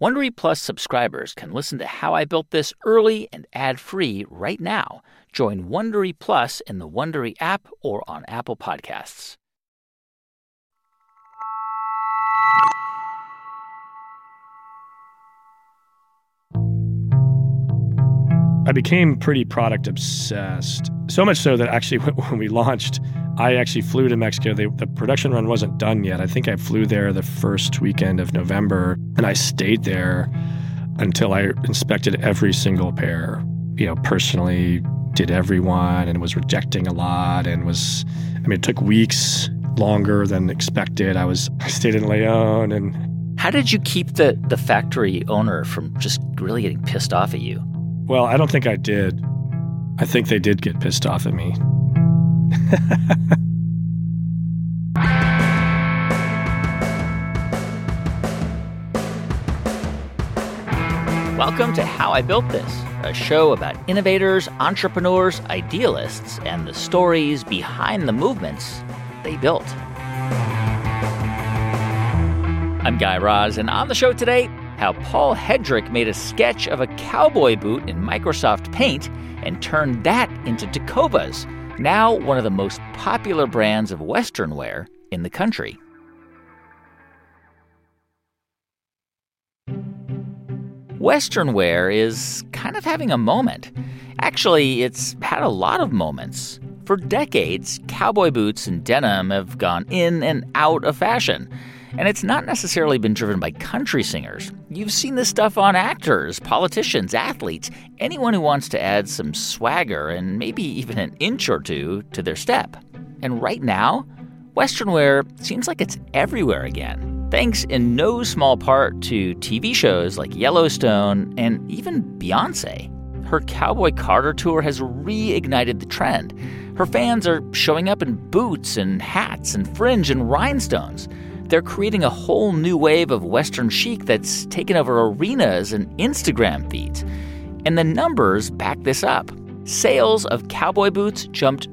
Wondery Plus subscribers can listen to How I Built This early and ad-free right now. Join Wondery Plus in the Wondery app or on Apple Podcasts. I became pretty product obsessed, so much so that actually when we launched, I actually flew to Mexico. The production run wasn't done yet. I think I flew there the first weekend of November, and I stayed there until I inspected every single pair, personally did every one and was rejecting a lot and it took weeks longer than expected. I stayed in Leon. And how did you keep the factory owner from just really getting pissed off at you? Well, I don't think I did. I think they did get pissed off at me. Welcome to How I Built This, a show about innovators, entrepreneurs, idealists, and the stories behind the movements they built. I'm Guy Raz, and on the show today, how Paul Hedrick made a sketch of a cowboy boot in Microsoft Paint and turned that into Tecovas, now one of the most popular brands of Western wear in the country. Western wear is kind of having a moment. Actually, it's had a lot of moments. For decades, cowboy boots and denim have gone in and out of fashion. And it's not necessarily been driven by country singers. You've seen this stuff on actors, politicians, athletes, anyone who wants to add some swagger and maybe even an inch or two to their step. And right now, Western wear seems like it's everywhere again, thanks in no small part to TV shows like Yellowstone and even Beyoncé. Her Cowboy Carter tour has reignited the trend. Her fans are showing up in boots and hats and fringe and rhinestones. They're creating a whole new wave of Western chic that's taken over arenas and Instagram feeds. And the numbers back this up. Sales of cowboy boots jumped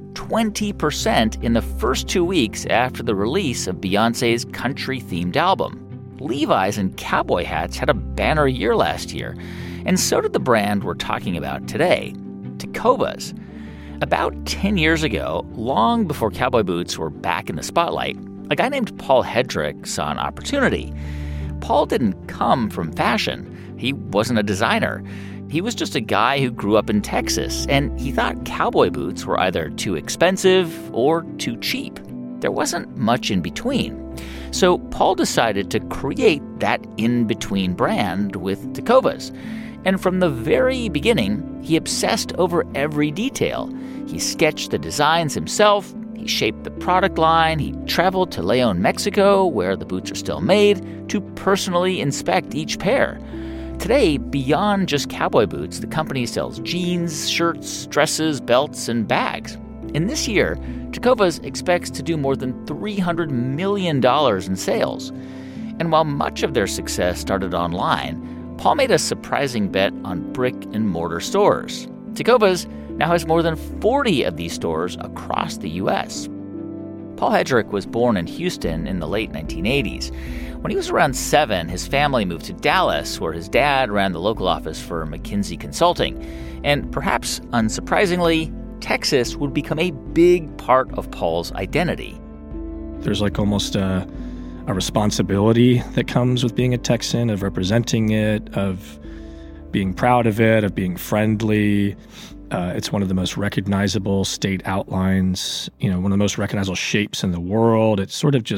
20% in the first 2 weeks after the release of Beyoncé's country-themed album. Levi's and cowboy hats had a banner year last year, and so did the brand we're talking about today, Tecovas. About 10 years ago, long before cowboy boots were back in the spotlight, a guy named Paul Hedrick saw an opportunity. Paul didn't come from fashion. He wasn't a designer. He was just a guy who grew up in Texas, and he thought cowboy boots were either too expensive or too cheap. There wasn't much in between. So Paul decided to create that in-between brand with Tecovas. And from the very beginning, he obsessed over every detail. He sketched the designs himself. He shaped the product line. He traveled to Leon, Mexico, where the boots are still made, to personally inspect each pair. Today, beyond just cowboy boots, the company sells jeans, shirts, dresses, belts, and bags. In this year, Tecovas expects to do more than $300 million in sales. And while much of their success started online, Paul made a surprising bet on brick-and-mortar stores. Tecovas now has more than 40 of these stores across the U.S. Paul Hedrick was born in Houston in the late 1980s. When he was around 7, his family moved to Dallas, where his dad ran the local office for McKinsey Consulting. And perhaps unsurprisingly, Texas would become a big part of Paul's identity. There's almost a responsibility that comes with being a Texan, of representing it, of being proud of it, of being friendly. It's one of the most recognizable state outlines, one of the most recognizable shapes in the world. It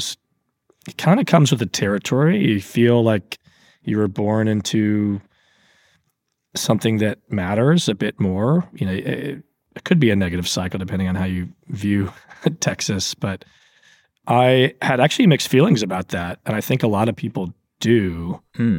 kind of comes with the territory. You feel like you were born into something that matters a bit more. It could be a negative cycle depending on how you view Texas, but I had actually mixed feelings about that, and I think a lot of people do.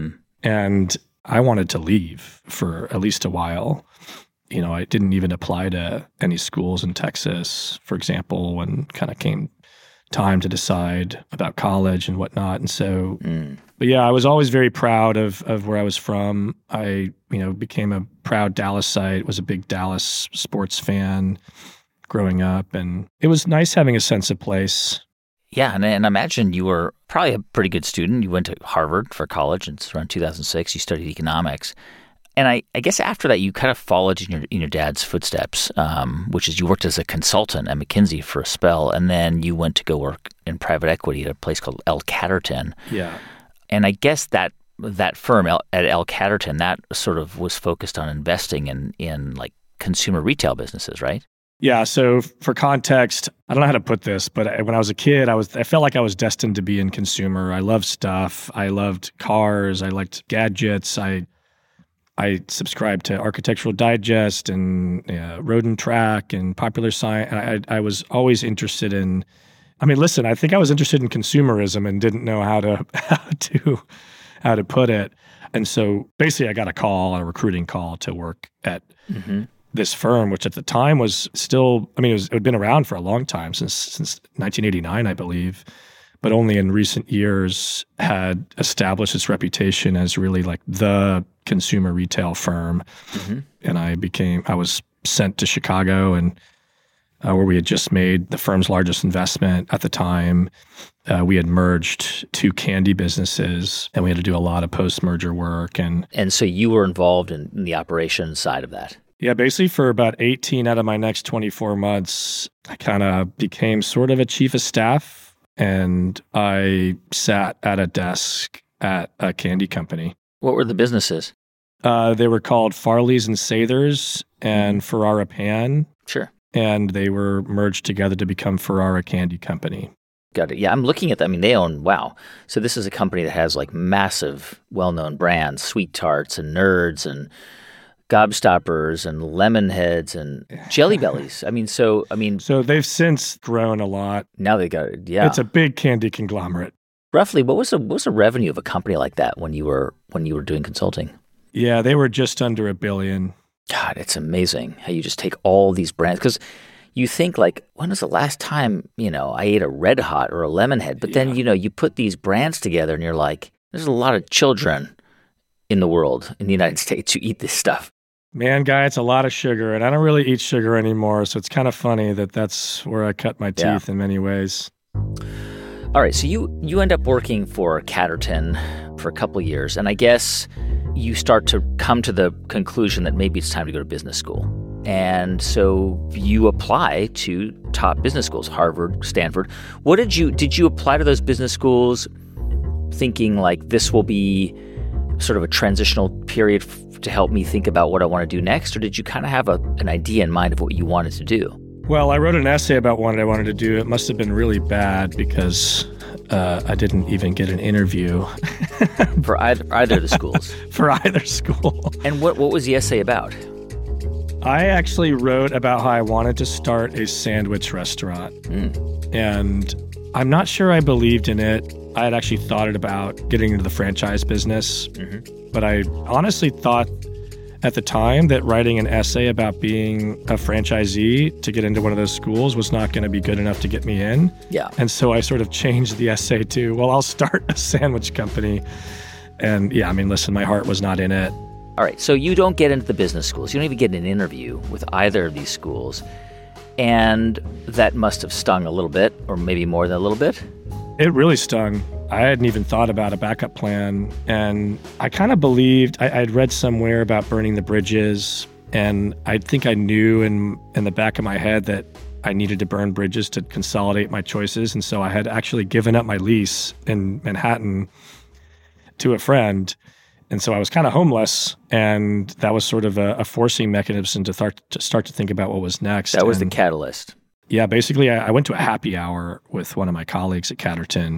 And I wanted to leave for at least a while. I didn't even apply to any schools in Texas, for example, when kind of came time to decide about college and whatnot. And so, but yeah, I was always very proud of where I was from. I, became a proud Dallasite, was a big Dallas sports fan growing up. And it was nice having a sense of place. Yeah, and I imagine you were probably a pretty good student. You went to Harvard for college, and it's around 2006. You studied economics. And I guess after that, you kind of followed in your dad's footsteps, which is you worked as a consultant at McKinsey for a spell, and then you went to go work in private equity at a place called L. Catterton. Yeah. And I guess that firm at L. Catterton, that sort of was focused on investing in like consumer retail businesses, right? Yeah. So for context, I don't know how to put this, but when I was a kid, I felt like I was destined to be in consumer. I loved stuff. I loved cars. I liked gadgets. I subscribed to Architectural Digest and Road and Track and Popular Science. I was always interested in. I mean, listen, I think I was interested in consumerism and didn't know how to put it. And so basically, I got a recruiting call to work at this firm, which at the time was still. I mean, it had been around for a long time since 1989, I believe. But only in recent years had established its reputation as really like the consumer retail firm. And I was sent to Chicago, and where we had just made the firm's largest investment at the time. We had merged two candy businesses, and we had to do a lot of post-merger work. And so you were involved in the operations side of that. Yeah, basically for about 18 out of my next 24 months, I kind of became sort of a chief of staff. And I sat at a desk at a candy company. What were the businesses? They were called Farley's and Sathers and Ferrara Pan. Sure. And they were merged together to become Ferrara Candy Company. Got it. Yeah, I'm looking at that. I mean, they own, wow. So this is a company that has like massive, well-known brands, Sweet Tarts and Nerds and Gobstoppers and Lemonheads and Jelly Bellies. So they've since grown a lot. Now they got it. Yeah, it's a big candy conglomerate. Roughly, what was the revenue of a company like that when you were doing consulting? Yeah, they were just under $1 billion. God, it's amazing how you just take all these brands, because you think like, when was the last time I ate a Red Hot or a Lemonhead? But then you put these brands together and you're like, there's a lot of children in the world, in the United States, who eat this stuff. Man, Guy, it's a lot of sugar, and I don't really eat sugar anymore, so it's kind of funny that's where I cut my teeth in many ways. All right, so you end up working for Catterton for a couple of years, and I guess you start to come to the conclusion that maybe it's time to go to business school. And so you apply to top business schools, Harvard, Stanford. Did you apply to those business schools thinking like this will be sort of a transitional period to help me think about what I want to do next? Or did you kind of have an idea in mind of what you wanted to do? Well, I wrote an essay about what I wanted to do. It must have been really bad because I didn't even get an interview. For either of the schools? For either school. And what was the essay about? I actually wrote about how I wanted to start a sandwich restaurant. And I'm not sure I believed in it. I had actually thought about getting into the franchise business. But I honestly thought at the time that writing an essay about being a franchisee to get into one of those schools was not going to be good enough to get me in. Yeah. And so I sort of changed the essay to, well, I'll start a sandwich company. And yeah, I mean, listen, my heart was not in it. All right. So you don't get into the business schools. You don't even get an interview with either of these schools. And that must have stung a little bit, or maybe more than a little bit. It really stung. I hadn't even thought about a backup plan. And I kind of believed, I'd read somewhere about burning the bridges. And I think I knew in the back of my head that I needed to burn bridges to consolidate my choices. And so I had actually given up my lease in Manhattan to a friend. And so I was kind of homeless. And that was sort of a forcing mechanism to start to think about what was next. That was the catalyst. Yeah, basically, I went to a happy hour with one of my colleagues at Catterton.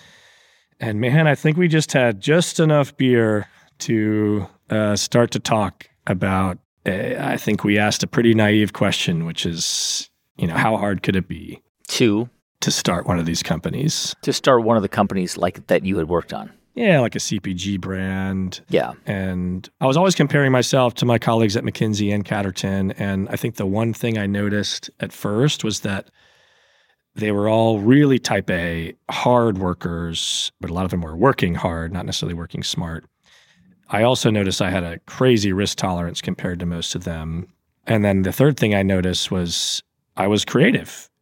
And man, I think we just had just enough beer to start to talk about, I think we asked a pretty naive question, which is, how hard could it be to start one of these companies? To start one of the companies like that you had worked on? Yeah, like a CPG brand. Yeah. And I was always comparing myself to my colleagues at McKinsey and Catterton. And I think the one thing I noticed at first was that they were all really type A, hard workers, but a lot of them were working hard, not necessarily working smart. I also noticed I had a crazy risk tolerance compared to most of them. And then the third thing I noticed was I was creative.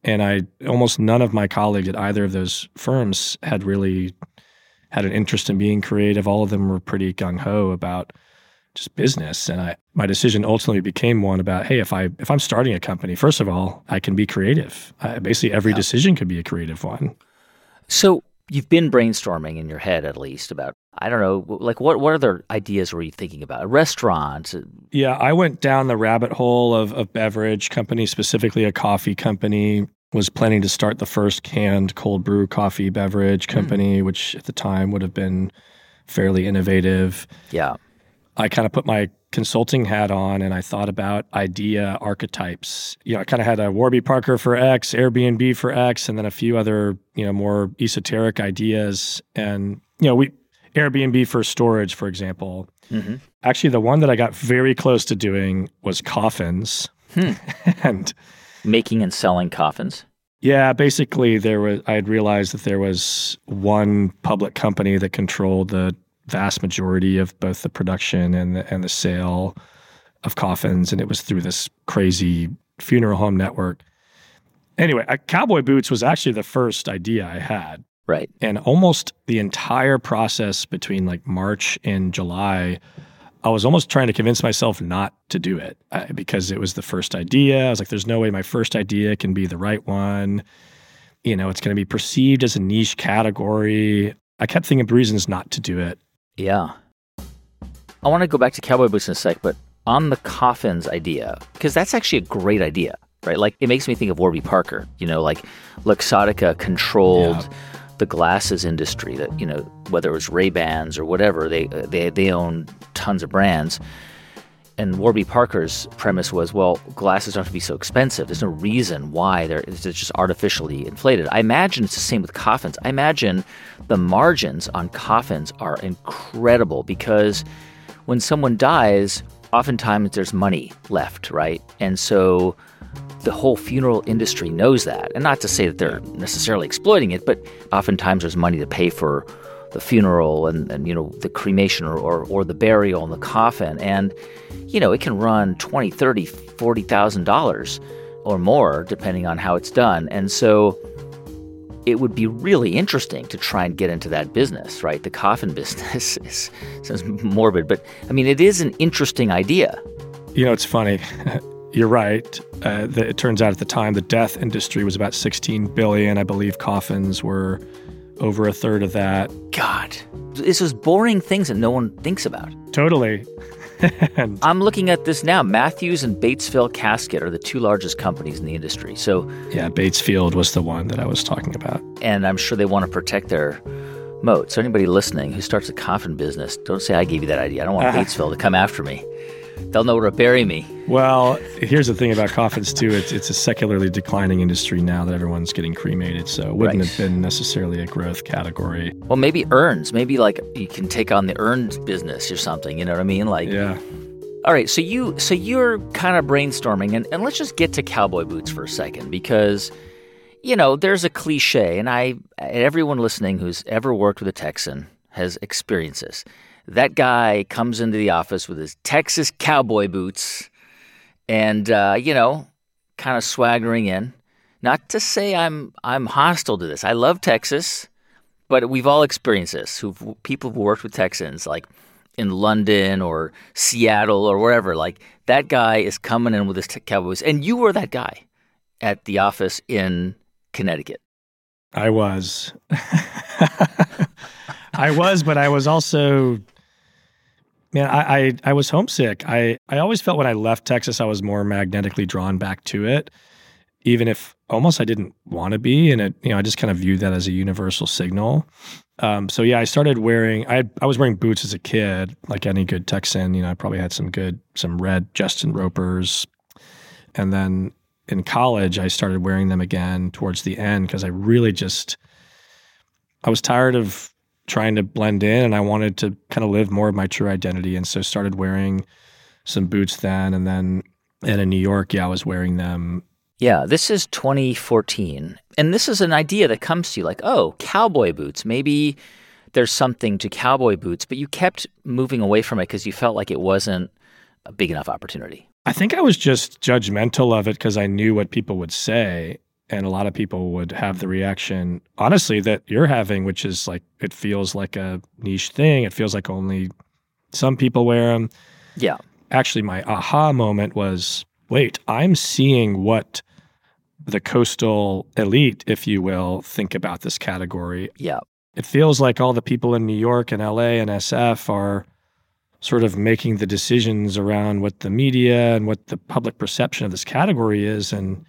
And almost none of my colleagues at either of those firms had really had an interest in being creative. All of them were pretty gung-ho about just business. And my decision ultimately became one about, hey, if I'm starting a company, first of all, I can be creative. Basically, every decision could be a creative one. So you've been brainstorming in your head, at least, about, I don't know, like what other ideas were you thinking about? A restaurant? Yeah, I went down the rabbit hole of beverage companies, specifically a coffee company. Was planning to start the first canned cold brew coffee beverage company, which at the time would have been fairly innovative. Yeah. I kind of put my consulting hat on and I thought about idea archetypes. I kind of had a Warby Parker for X, Airbnb for X, and then a few other, more esoteric ideas. And, Airbnb for storage, for example. Mm-hmm. Actually, the one that I got very close to doing was coffins. And making and selling coffins? Yeah, basically I had realized that there was one public company that controlled the vast majority of both the production and the sale of coffins, and it was through this crazy funeral home network. Anyway, cowboy boots was actually the first idea I had. Right. And almost the entire process between like March and July, I was almost trying to convince myself not to do it because it was the first idea. I was like, there's no way my first idea can be the right one. It's going to be perceived as a niche category. I kept thinking of reasons not to do it. Yeah. I want to go back to cowboy boots in a sec, but on the coffins idea, because that's actually a great idea, right? Like, it makes me think of Warby Parker, like Luxottica controlled the glasses industry that, whether it was Ray-Bans or whatever, they own tons of brands. And Warby Parker's premise was, well, glasses don't have to be so expensive. There's no reason why it's just artificially inflated. I imagine it's the same with coffins. I imagine the margins on coffins are incredible because when someone dies, oftentimes there's money left, right? And so the whole funeral industry knows that. And not to say that they're necessarily exploiting it, but oftentimes there's money to pay for the funeral and the cremation or the burial and the coffin. And, it can run $20,000, $30,000, $40,000 or more, depending on how it's done. And so it would be really interesting to try and get into that business, right? The coffin business sounds morbid, but I mean, it is an interesting idea. It's funny. You're right. It turns out at the time, the death industry was about $16 billion. I believe coffins were over a third of that. God, it's those boring things that no one thinks about. Totally. I'm looking at this now. Matthews and Batesville Casket are the two largest companies in the industry. So yeah, Batesfield was the one that I was talking about. And I'm sure they want to protect their moat. So anybody listening who starts a coffin business, don't say I gave you that idea. I don't want Batesville to come after me. They'll know where to bury me. Well, here's the thing about coffins, too. It's a secularly declining industry now that everyone's getting cremated, so it wouldn't have been necessarily a growth category. Well, maybe urns. Maybe, like, you can take on the urns business or something, you know what I mean? Like, yeah. All right, so you're kind of brainstorming, and let's just get to cowboy boots for a second, because, there's a cliche, and everyone listening who's ever worked with a Texan has experienced this. That guy comes into the office with his Texas cowboy boots and, kind of swaggering in. Not to say I'm hostile to this. I love Texas, but we've all experienced this. People who've worked with Texans, like in London or Seattle or wherever, like that guy is coming in with his cowboy boots. And you were that guy at the office in Connecticut. I was. But I was also... Man, I was homesick. I always felt when I left Texas, I was more magnetically drawn back to it, even if almost I didn't want to be. And I just kind of viewed that as a universal signal. I started wearing. I was wearing boots as a kid, like any good Texan. I probably had some red Justin Ropers, and then in college, I started wearing them again towards the end because I was tired of trying to blend in, and I wanted to kind of live more of my true identity. And so started wearing some boots then. And then in New York, I was wearing them. Yeah, this is 2014. And this is an idea that comes to you like, oh, cowboy boots. Maybe there's something to cowboy boots, but you kept moving away from it because you felt like it wasn't a big enough opportunity. I think I was just judgmental of it because I knew what people would say. And a lot of people would have the reaction, honestly, that you're having, which is like, it feels like a niche thing. It feels like only some people wear them. Yeah. Actually, my aha moment was, wait, I'm seeing what the coastal elite, if you will, think about this category. Yeah. It feels like all the people in New York and LA and SF are sort of making the decisions around what the media and what the public perception of this category is. And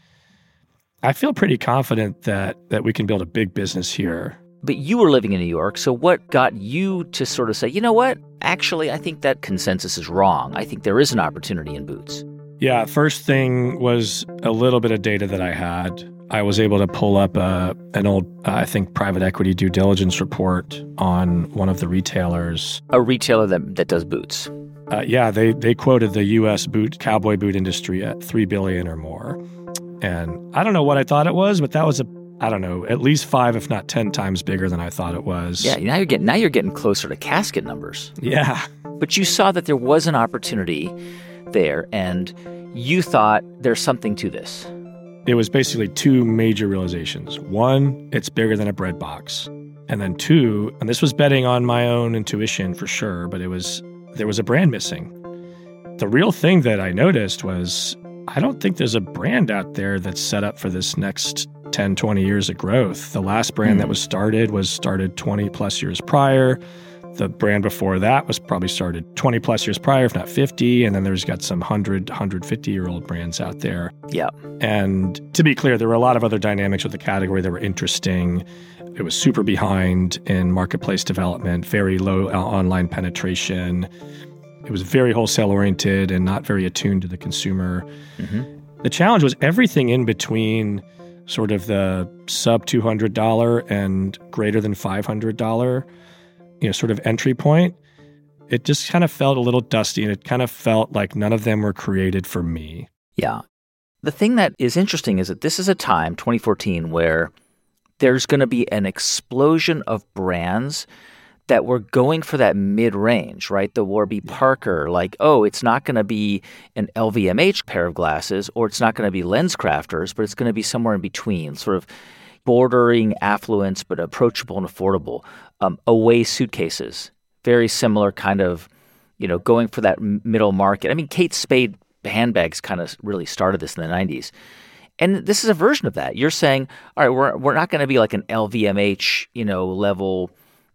I feel pretty confident that we can build a big business here. But you were living in New York, so what got you to sort of say, you know what? Actually, I think that consensus is wrong. I think there is an opportunity in boots. Yeah, first thing was a little bit of data that I had. I was able to pull up an old, I think, private equity due diligence report on one of the retailers. A retailer that does boots. Yeah, they quoted the U.S. cowboy boot industry at $3 billion or more. And I don't know what I thought it was, but that was at least 5, if not 10 times bigger than I thought it was. Yeah, now you're getting closer to casket numbers. Yeah. But you saw that there was an opportunity there, and you thought there's something to this. It was basically 2 major realizations. 1, it's bigger than a bread box. And then 2, and this was betting on my own intuition for sure, but there was a brand missing. The real thing that I noticed was I don't think there's a brand out there that's set up for this next 10, 20 years of growth. The last brand that was started 20 plus years prior. The brand before that was probably started 20 plus years prior, if not 50. And then there's got some 100, 150-year-old brands out there. Yeah. And to be clear, there were a lot of other dynamics with the category that were interesting. It was super behind in marketplace development, very low online penetration. It was very wholesale-oriented and not very attuned to the consumer. Mm-hmm. The challenge was everything in between sort of the sub $200 and greater than $500, sort of entry point. It just kind of felt a little dusty, and it kind of felt like none of them were created for me. Yeah. The thing that is interesting is that this is a time, 2014, where there's going to be an explosion of brands that were going for that mid-range, right? The Warby Parker, like, it's not going to be an LVMH pair of glasses, or it's not going to be LensCrafters, but it's going to be somewhere in between, sort of bordering affluence, but approachable and affordable. Away suitcases, very similar kind of, going for that middle market. I mean, Kate Spade handbags kind of really started this in the 90s. And this is a version of that. You're saying, all right, we're not going to be like an LVMH, level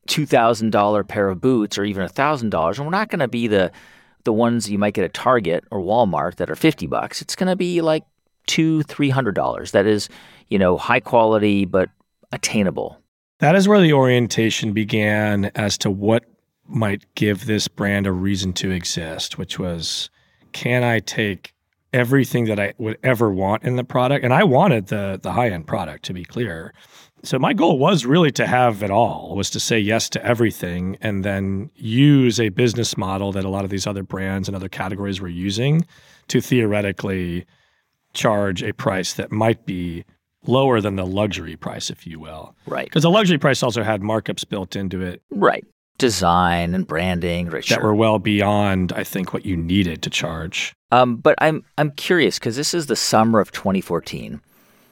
$2,000 pair of boots or even $1,000, and we're not going to be the ones you might get at Target or Walmart that are $50. It's going to be like $200-$300. That is, high quality but attainable. That is where the orientation began as to what might give this brand a reason to exist, which was, can I take everything that I would ever want in the product? And I wanted the high-end product, to be clear. So my goal was really to have it all, was to say yes to everything and then use a business model that a lot of these other brands and other categories were using to theoretically charge a price that might be lower than the luxury price, if you will. Right. Because the luxury price also had markups built into it. Right. Design and branding. Right, that were well beyond, I think, what you needed to charge. But I'm curious, because this is the summer of 2014,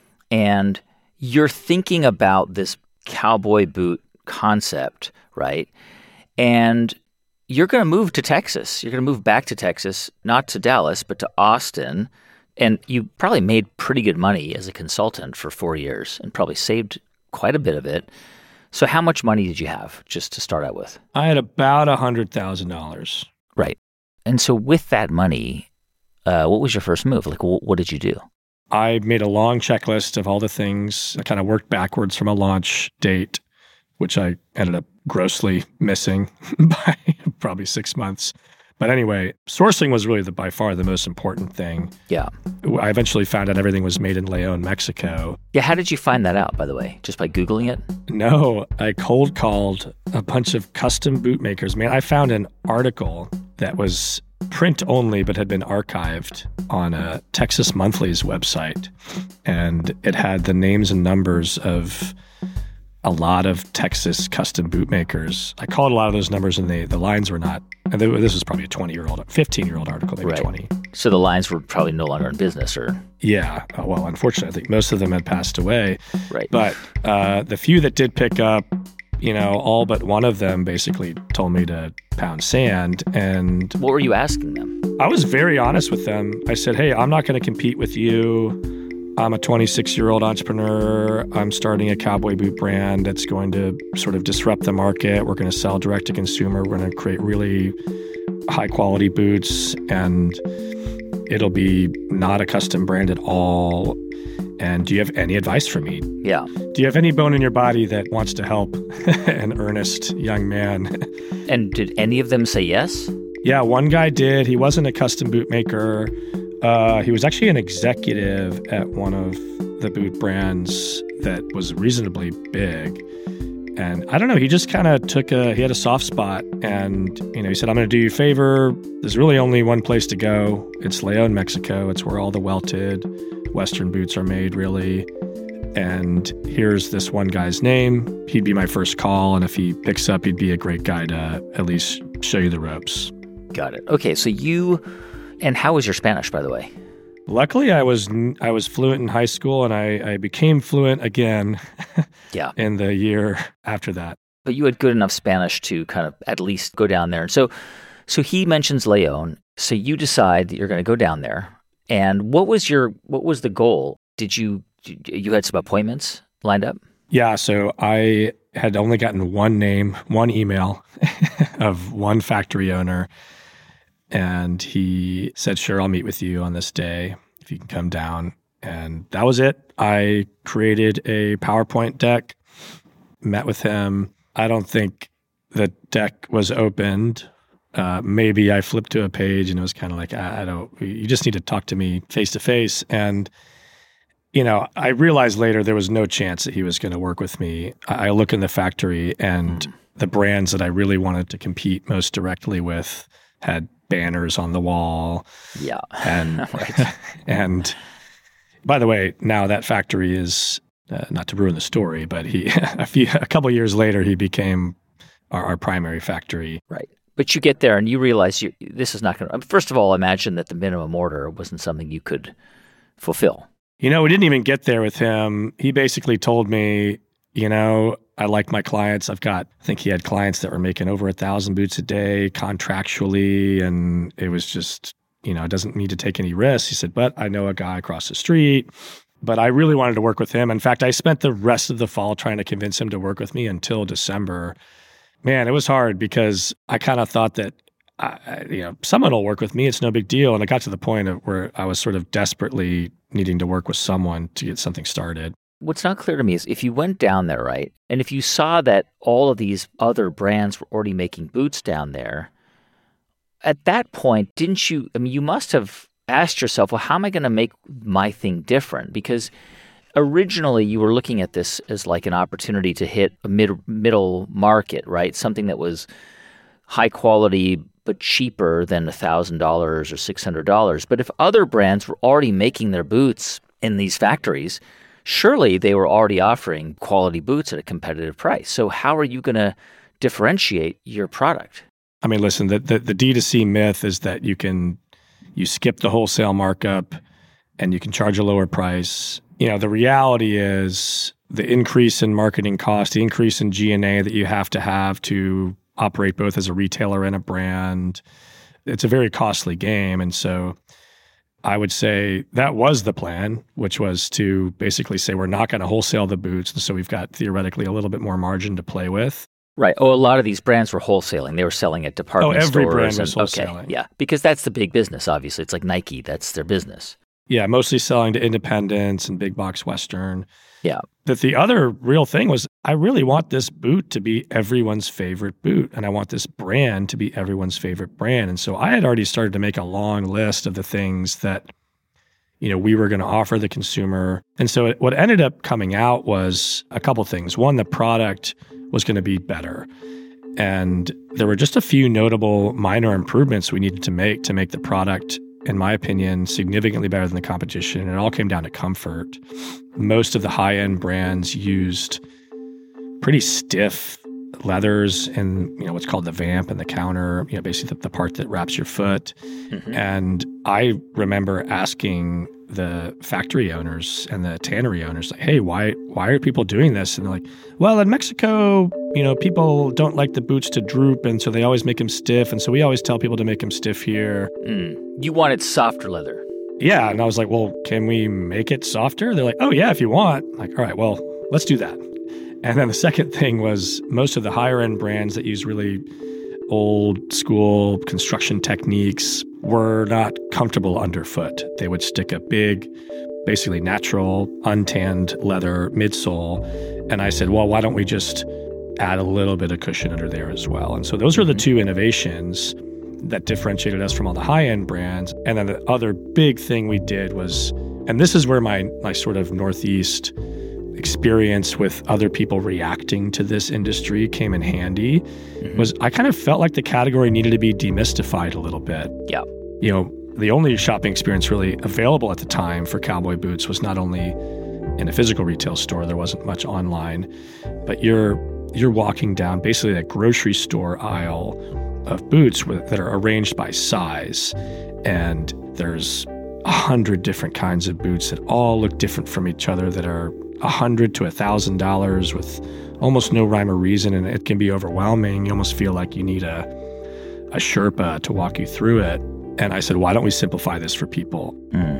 and you're thinking about this cowboy boot concept, right? And you're going to move to Texas. You're going to move back to Texas, not to Dallas, but to Austin. And you probably made pretty good money as a consultant for 4 years and probably saved quite a bit of it. So how much money did you have just to start out with? I had about $100,000. Right. And so with that money, what was your first move? Like, what did you do? I made a long checklist of all the things. I kind of worked backwards from a launch date, which I ended up grossly missing by probably 6 months. But anyway, sourcing was really by far the most important thing. Yeah. I eventually found out everything was made in León, Mexico. Yeah, how did you find that out, by the way? Just by Googling it? No, I cold called a bunch of custom boot makers. Man, I found an article that was print only but had been archived on a Texas Monthly's website. And it had the names and numbers of a lot of Texas custom boot makers. I called a lot of those numbers and the lines were not, and this was probably a 15-year-old article, maybe right. 20. So the lines were probably no longer in business, or? Yeah. Well, unfortunately, I think most of them had passed away. Right. But the few that did pick up, all but one of them basically told me to pound sand. And what were you asking them? I was very honest with them. I said, hey, I'm not going to compete with you. I'm a 26-year-old entrepreneur. I'm starting a cowboy boot brand that's going to sort of disrupt the market. We're going to sell direct to consumer. We're going to create really high quality boots, and it'll be not a custom brand at all. And do you have any advice for me? Yeah. Do you have any bone in your body that wants to help an earnest young man? And did any of them say yes? Yeah, one guy did. He wasn't a custom boot maker. He was actually an executive at one of the boot brands that was reasonably big. And I don't know, he just kind of he had a soft spot, and, he said, I'm going to do you a favor. There's really only one place to go. It's León, Mexico. It's where all the welted Western boots are made, really. And here's this one guy's name. He'd be my first call. And if he picks up, he'd be a great guy to at least show you the ropes. Got it. Okay. So and how was your Spanish, by the way? Luckily, I was fluent in high school, and I became fluent again in the year after that. But you had good enough Spanish to kind of at least go down there. And so he mentions León. So you decide that you're going to go down there. And what was the goal? You had some appointments lined up? Yeah. So I had only gotten one name, one email of one factory owner. And he said, sure, I'll meet with you on this day if you can come down. And that was it. I created a PowerPoint deck, met with him. I don't think the deck was opened. Maybe I flipped to a page and it was kind of like, you just need to talk to me face to face. And, I realized later there was no chance that he was going to work with me. I look in the factory, and the brands that I really wanted to compete most directly with had banners on the wall. Yeah. And, right. And by the way, now that factory is, not to ruin the story, but a couple years later, he became our primary factory. Right. But you get there and you realize this is not going to, first of all, imagine that the minimum order wasn't something you could fulfill. We didn't even get there with him. He basically told me, I like my clients. I think he had clients that were making over 1,000 boots a day contractually. And it was just, it doesn't need to take any risks. He said, but I know a guy across the street. But I really wanted to work with him. In fact, I spent the rest of the fall trying to convince him to work with me until December. Man, it was hard because I kind of thought that, someone will work with me. It's no big deal. And it got to the point of where I was sort of desperately needing to work with someone to get something started. What's not clear to me is if you went down there, right, and if you saw that all of these other brands were already making boots down there, at that point, didn't you, you must have asked yourself, well, how am I going to make my thing different? Because originally you were looking at this as like an opportunity to hit a middle market, right? Something that was high quality but cheaper than $1,000 or $600. But if other brands were already making their boots in these factories, surely they were already offering quality boots at a competitive price. So how are you going to differentiate your product? Listen, the D2C myth is that you skip the wholesale markup and you can charge a lower price. The reality is the increase in marketing cost, the increase in G&A that you have to operate both as a retailer and a brand. It's a very costly game. And so I would say that was the plan, which was to basically say we're not going to wholesale the boots. And so we've got theoretically a little bit more margin to play with. Right. Oh, a lot of these brands were wholesaling. They were selling at department stores. Every brand was wholesaling. Okay, yeah, because that's the big business, obviously. It's like Nike. That's their business. Yeah, mostly selling to independents and big box Western. Yeah. That the other real thing was I really want this boot to be everyone's favorite boot, and I want this brand to be everyone's favorite brand. And so I had already started to make a long list of the things that we were going to offer the consumer. And so what ended up coming out was a couple things. One, the product was going to be better. And there were just a few notable minor improvements we needed to make the product, in my opinion, significantly better than the competition. And it all came down to comfort. Most of the high-end brands used pretty stiff leathers and, what's called the vamp and the counter, basically the part that wraps your foot. Mm-hmm. And I remember asking the factory owners and the tannery owners, like, hey, why are people doing this? And they're like, well, in Mexico, people don't like the boots to droop, and so they always make them stiff. And so we always tell people to make them stiff here. You wanted softer leather. Yeah. And I was like, well, can we make it softer? They're like, oh, yeah, if you want. I'm like, all right, well, let's do that. And then the second thing was most of the higher end brands that use really old school construction techniques were not comfortable underfoot. They would stick a big, basically natural, untanned leather midsole. And I said, well, why don't we just add a little bit of cushion under there as well? And so those are the two innovations that differentiated us from all the high-end brands. And then the other big thing we did was, and this is where my sort of Northeast experience with other people reacting to this industry came in handy, was I kind of felt like the category needed to be demystified a little bit. Yeah. The only shopping experience really available at the time for cowboy boots was not only in a physical retail store, there wasn't much online, but you're walking down basically that grocery store aisle of boots that are arranged by size, and there's 100 different kinds of boots that all look different from each other, that are $100 to $1,000 with almost no rhyme or reason, and it can be overwhelming. You almost feel like you need a Sherpa to walk you through it. And I said, why don't we simplify this for people?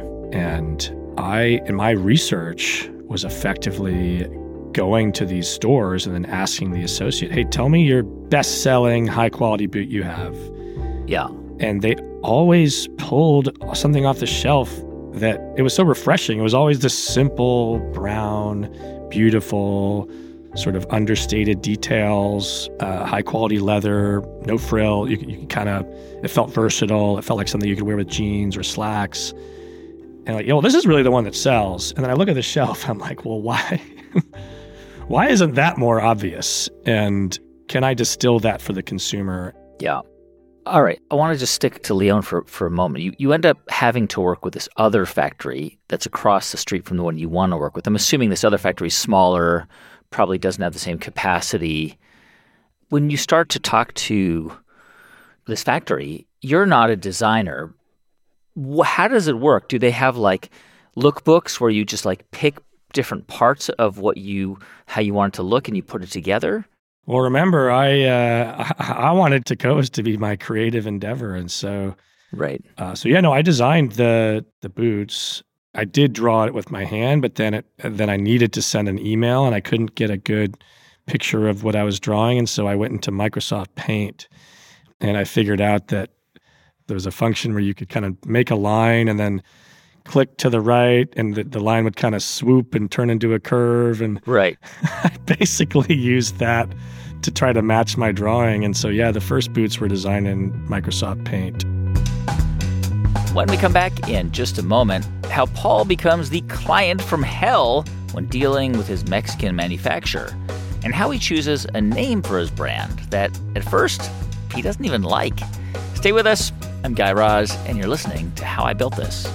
And I, in my research, was effectively going to these stores and then asking the associate, hey, tell me your best-selling, high-quality boot you have. Yeah. And they always pulled something off the shelf that it was so refreshing. It was always this simple, brown, beautiful, sort of understated details, high-quality leather, no frill. You kind of, it felt versatile. It felt like something you could wear with jeans or slacks. And like, well, this is really the one that sells. And then I look at the shelf, I'm like, well, why? Why isn't that more obvious? And can I distill that for the consumer? Yeah. All right. I want to just stick to Leon for a moment. You end up having to work with this other factory that's across the street from the one you want to work with. I'm assuming this other factory is smaller, probably doesn't have the same capacity. When you start to talk to this factory, you're not a designer. How does it work? Do they have like lookbooks where you just like pick different parts of how you want it to look and you put it together? Well, remember, I wanted Tecovas to be my creative endeavor, and so right. I designed the boots. I did draw it with my hand, but then I needed to send an email, and I couldn't get a good picture of what I was drawing, and so I went into Microsoft Paint, and I figured out that there was a function where you could kind of make a line and then click to the right, and the line would kind of swoop and turn into a curve. And right. I basically used that to try to match my drawing. And so, the first boots were designed in Microsoft Paint. When we come back in just a moment, how Paul becomes the client from hell when dealing with his Mexican manufacturer, and how he chooses a name for his brand that, at first, he doesn't even like. Stay with us. I'm Guy Raz, and you're listening to How I Built This.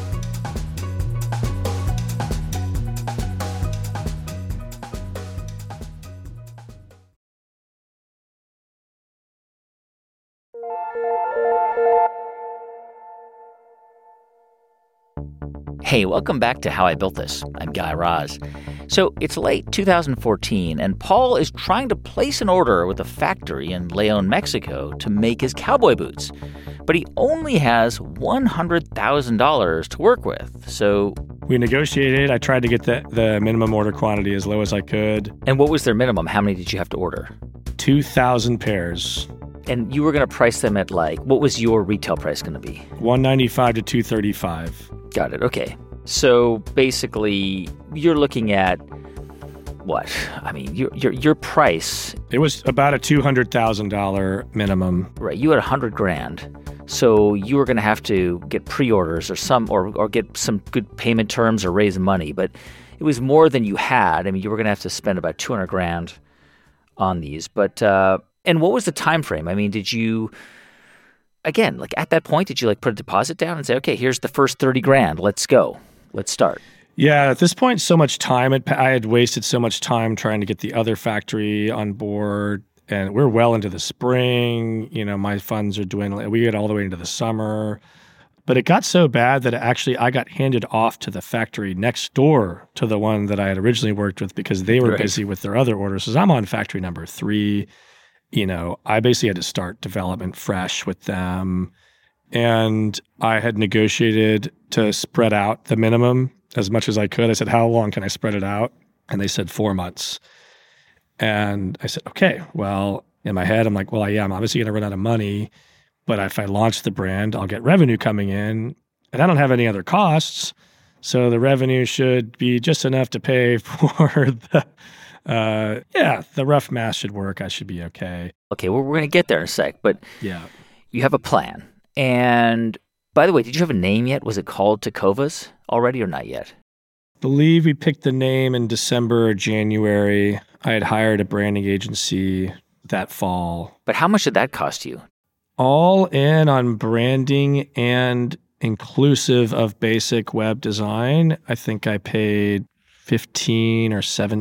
Hey, welcome back to How I Built This. I'm Guy Raz. So it's late 2014, and Paul is trying to place an order with a factory in León, Mexico to make his cowboy boots. But he only has $100,000 to work with, so... We negotiated. I tried to get the minimum order quantity as low as I could. And what was their minimum? How many did you have to order? 2,000 pairs. And you were going to price them at what was your retail price going to be? $195 to $235. Got it. Okay. So basically, you're looking at what? I mean, your price. It was about a $200,000 minimum. Right. You had $100,000. So you were going to have to get pre-orders or get some good payment terms or raise money. But it was more than you had. I mean, you were going to have to spend about $200,000 on these. But and what was the time frame? I mean, did you? Again, at that point, did you put a deposit down and say, okay, here's the first $30,000. Let's go. Let's start. Yeah, at this point, so much time. I had wasted so much time trying to get the other factory on board and we're well into the spring. My funds are dwindling. We get all the way into the summer. But it got so bad that I got handed off to the factory next door to the one that I had originally worked with because they were busy with their other orders. So I'm on factory number 3. I basically had to start development fresh with them. And I had negotiated to spread out the minimum as much as I could. I said, how long can I spread it out? And they said 4 months. And I said, okay, well, in my head, I'm like, well, I'm obviously going to run out of money. But if I launch the brand, I'll get revenue coming in, and I don't have any other costs. So the revenue should be just enough to pay for the rough math should work. I should be okay. Okay, well, we're going to get there in a sec, but yeah, you have a plan. And by the way, did you have a name yet? Was it called Tecovas already or not yet? Believe we picked the name in December or January. I had hired a branding agency that fall. But how much did that cost you? All in on branding and inclusive of basic web design, I think I paid $15,000 or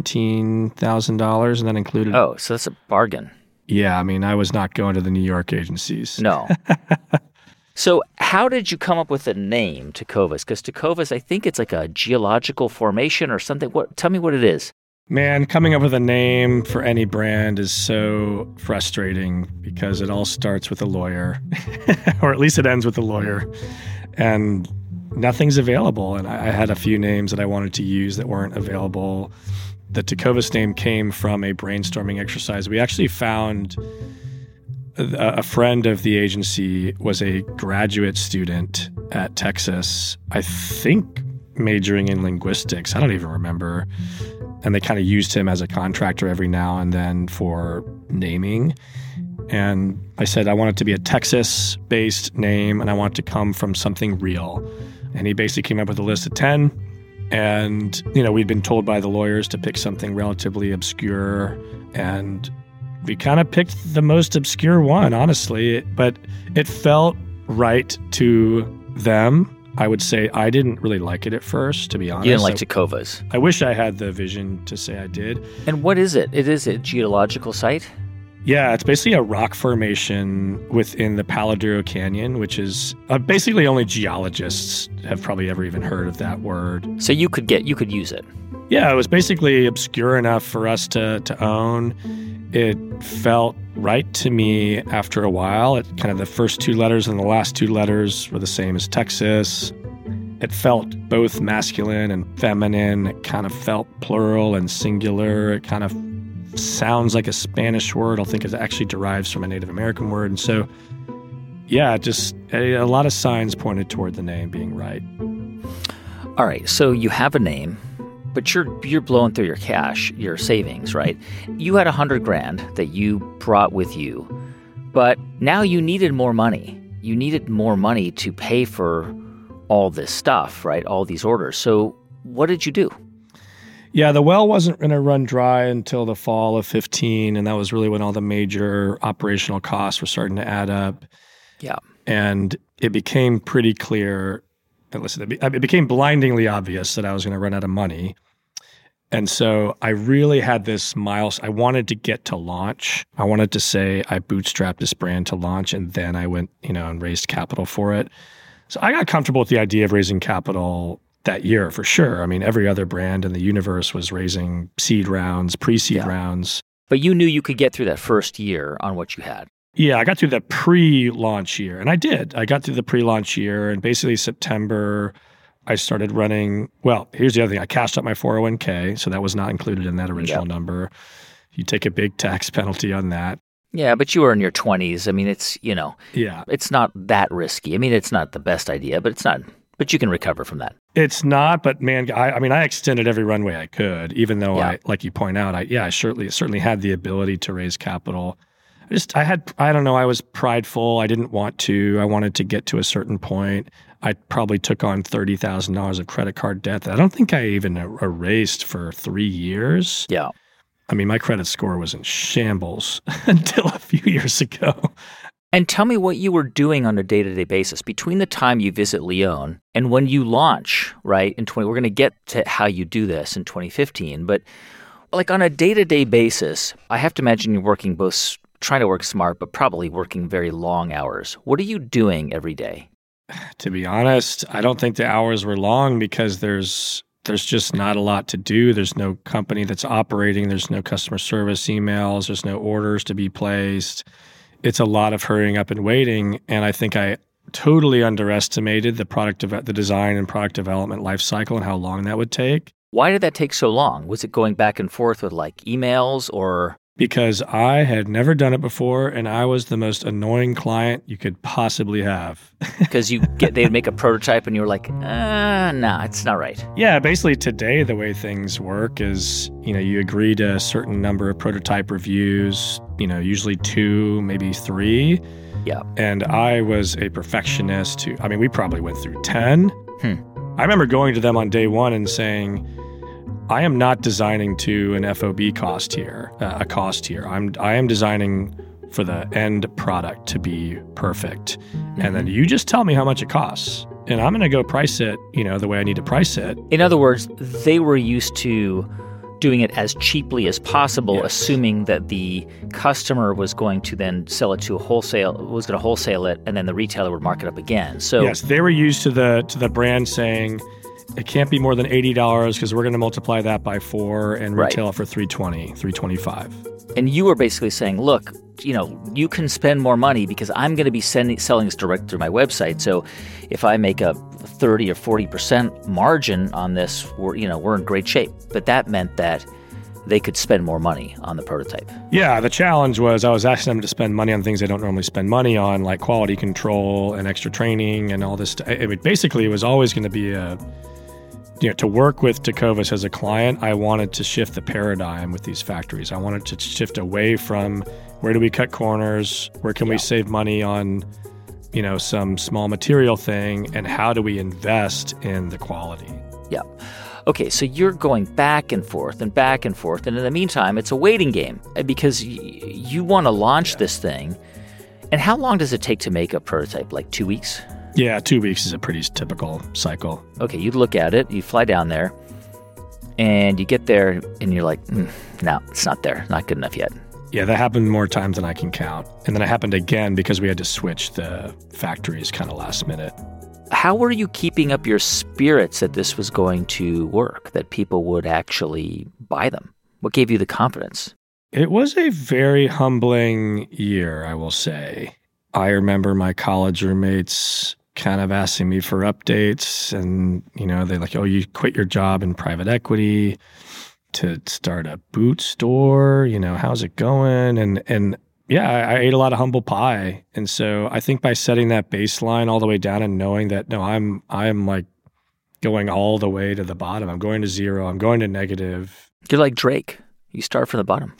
$17,000, and that included. Oh, so that's a bargain. Yeah, I was not going to the New York agencies. No. So how did you come up with the name Tecovas? Because Tecovas, I think it's like a geological formation or something. Tell me what it is. Man, coming up with a name for any brand is so frustrating because it all starts with a lawyer, or at least it ends with a lawyer, and nothing's available. And I had a few names that I wanted to use that weren't available. The Tecovas name came from a brainstorming exercise. We actually found a friend of the agency was a graduate student at Texas, I think majoring in linguistics. I don't even remember. And they kind of used him as a contractor every now and then for naming. And I said, I want it to be a Texas-based name, and I want it to come from something real. And he basically came up with a list of 10. And, we'd been told by the lawyers to pick something relatively obscure. And we kind of picked the most obscure one, honestly. But it felt right to them. I would say I didn't really like it at first, to be honest. You didn't like Tecovas. I wish I had the vision to say I did. And what is it? It is a geological site? Yeah, it's basically a rock formation within the Palo Duro Canyon, which is basically only geologists have probably ever even heard of that word. So you could use it. Yeah, it was basically obscure enough for us to own. It felt right to me after a while. It kind of the first 2 letters and the last 2 letters were the same as Texas. It felt both masculine and feminine. It kind of felt plural and singular. It kind of sounds like a Spanish word. I think it actually derives from a Native American word. And so, yeah, just a lot of signs pointed toward the name being right. All right, so you have a name. But you're blowing through your cash, your savings, right? You had $100,000 that you brought with you, but now you needed more money. You needed more money to pay for all this stuff, right? All these orders. So what did you do? Yeah, the well wasn't going to run dry until the fall of 2015, and that was really when all the major operational costs were starting to add up. Yeah. And it became pretty clear. Listen, it became blindingly obvious that I was going to run out of money. And so I really had this milestone. I wanted to get to launch. I wanted to say I bootstrapped this brand to launch, and then I went, and raised capital for it. So I got comfortable with the idea of raising capital that year for sure. Every other brand in the universe was raising seed rounds, pre-seed rounds. But you knew you could get through that first year on what you had. Yeah, I got through the pre-launch year, and I did. I got through the pre-launch year, and basically September, I started running. Well, here's the other thing. I cashed out my 401k, so that was not included in that original number. You take a big tax penalty on that. Yeah, but you were in your 20s. It's, yeah, it's not that risky. It's not the best idea, but it's not. But you can recover from that. It's not, but man, I extended every runway I could, even though I, like you point out, I certainly had the ability to raise capital. I was prideful. I didn't want to. I wanted to get to a certain point. I probably took on $30,000 of credit card debt that I don't think I even erased for 3 years. Yeah. My credit score was in shambles until a few years ago. And tell me what you were doing on a day-to-day basis between the time you visit Lyon and when you launch, right, we're going to get to how you do this in 2015, but like on a day-to-day basis, I have to imagine you're working both trying to work smart, but probably working very long hours. What are you doing every day? To be honest, I don't think the hours were long because there's just not a lot to do. There's no company that's operating. There's no customer service emails. There's no orders to be placed. It's a lot of hurrying up and waiting. And I think I totally underestimated the design and product development life cycle and how long that would take. Why did that take so long? Was it going back and forth with like emails or? Because I had never done it before, and I was the most annoying client you could possibly have. Because they'd make a prototype and you were like, no, it's not right. Yeah, basically today the way things work is, you agree to a certain number of prototype reviews, usually 2, maybe 3. Yeah. And I was a perfectionist we probably went through 10. I remember going to them on day 1 and saying, I am not designing to an FOB cost here, a cost here. I am designing for the end product to be perfect. Mm-hmm. And then you just tell me how much it costs. And I'm going to go price it, the way I need to price it. In other words, they were used to doing it as cheaply as possible, yes, assuming that the customer was going to then sell it to was going to wholesale it, and then the retailer would mark it up again. So yes, they were used to the brand saying, it can't be more than $80 because we're going to multiply that by 4 and retail it for $320, $325. And you were basically saying, look, you can spend more money because I'm going to be selling this direct through my website. So if I make a 30 or 40% margin on this, we're in great shape. But that meant that they could spend more money on the prototype. Yeah, the challenge was I was asking them to spend money on things they don't normally spend money on, like quality control and extra training and all this. Basically, it was always going to be to work with Tecovas as a client, I wanted to shift the paradigm with these factories. I wanted to shift away from where do we cut corners, where can we save money on, some small material thing, and how do we invest in the quality? Yeah. Okay, so you're going back and forth, and in the meantime, it's a waiting game because you want to launch this thing. And how long does it take to make a prototype? Like 2 weeks? Yeah, 2 weeks is a pretty typical cycle. Okay, you look at it, you fly down there, and you get there, and you're like, no, it's not there, not good enough yet. Yeah, that happened more times than I can count. And then it happened again because we had to switch the factories kind of last minute. How were you keeping up your spirits that this was going to work, that people would actually buy them? What gave you the confidence? It was a very humbling year, I will say. I remember my college roommates kind of asking me for updates, and they're like, oh, you quit your job in private equity to start a boot store, how's it going? And yeah, I ate a lot of humble pie. And so I think by setting that baseline all the way down and knowing that, no, I'm like going all the way to the bottom. I'm going to zero. I'm going to negative. You're like Drake. You start from the bottom.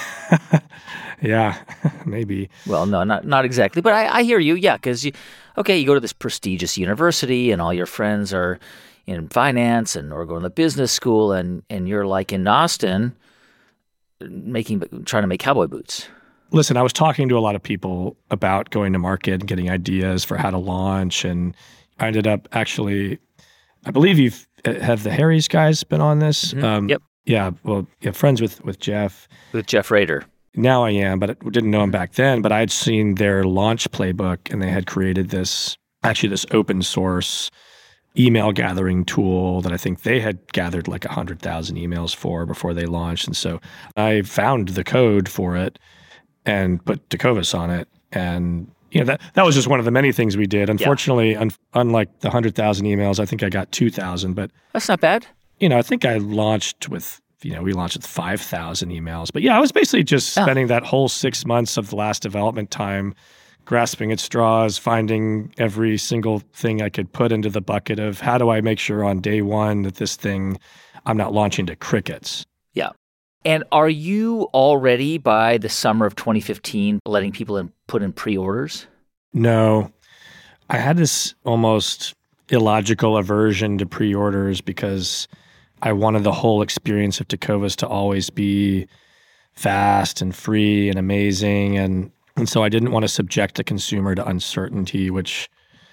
Yeah, maybe. Well, no, not exactly. But I hear you, yeah, because you go to this prestigious university and all your friends are in finance or going to business school, and you're like in Austin trying to make cowboy boots. Listen, I was talking to a lot of people about going to market and getting ideas for how to launch, and I ended up actually, I believe have the Harry's guys been on this? Mm-hmm. Yep. Yeah, well, friends with Jeff. With Jeff Rader. Now I am, but I didn't know him back then. But I'd seen their launch playbook, and they had created this open source email gathering tool that I think they had gathered like 100,000 emails for before they launched. And so I found the code for it and put Tecovas on it. And that was just one of the many things we did. Unfortunately, unlike the 100,000 emails, I think I got 2,000. But that's not bad. I think I launched with we launched with 5,000 emails. But yeah, I was basically just spending that whole 6 months of the last development time grasping at straws, finding every single thing I could put into the bucket of how do I make sure on day one that this thing, I'm not launching to crickets. Yeah. And are you already by the summer of 2015 letting people put in pre-orders? No. I had this almost illogical aversion to pre-orders because I wanted the whole experience of Tecovas to always be fast and free and amazing. And so I didn't want to subject the consumer to uncertainty, which,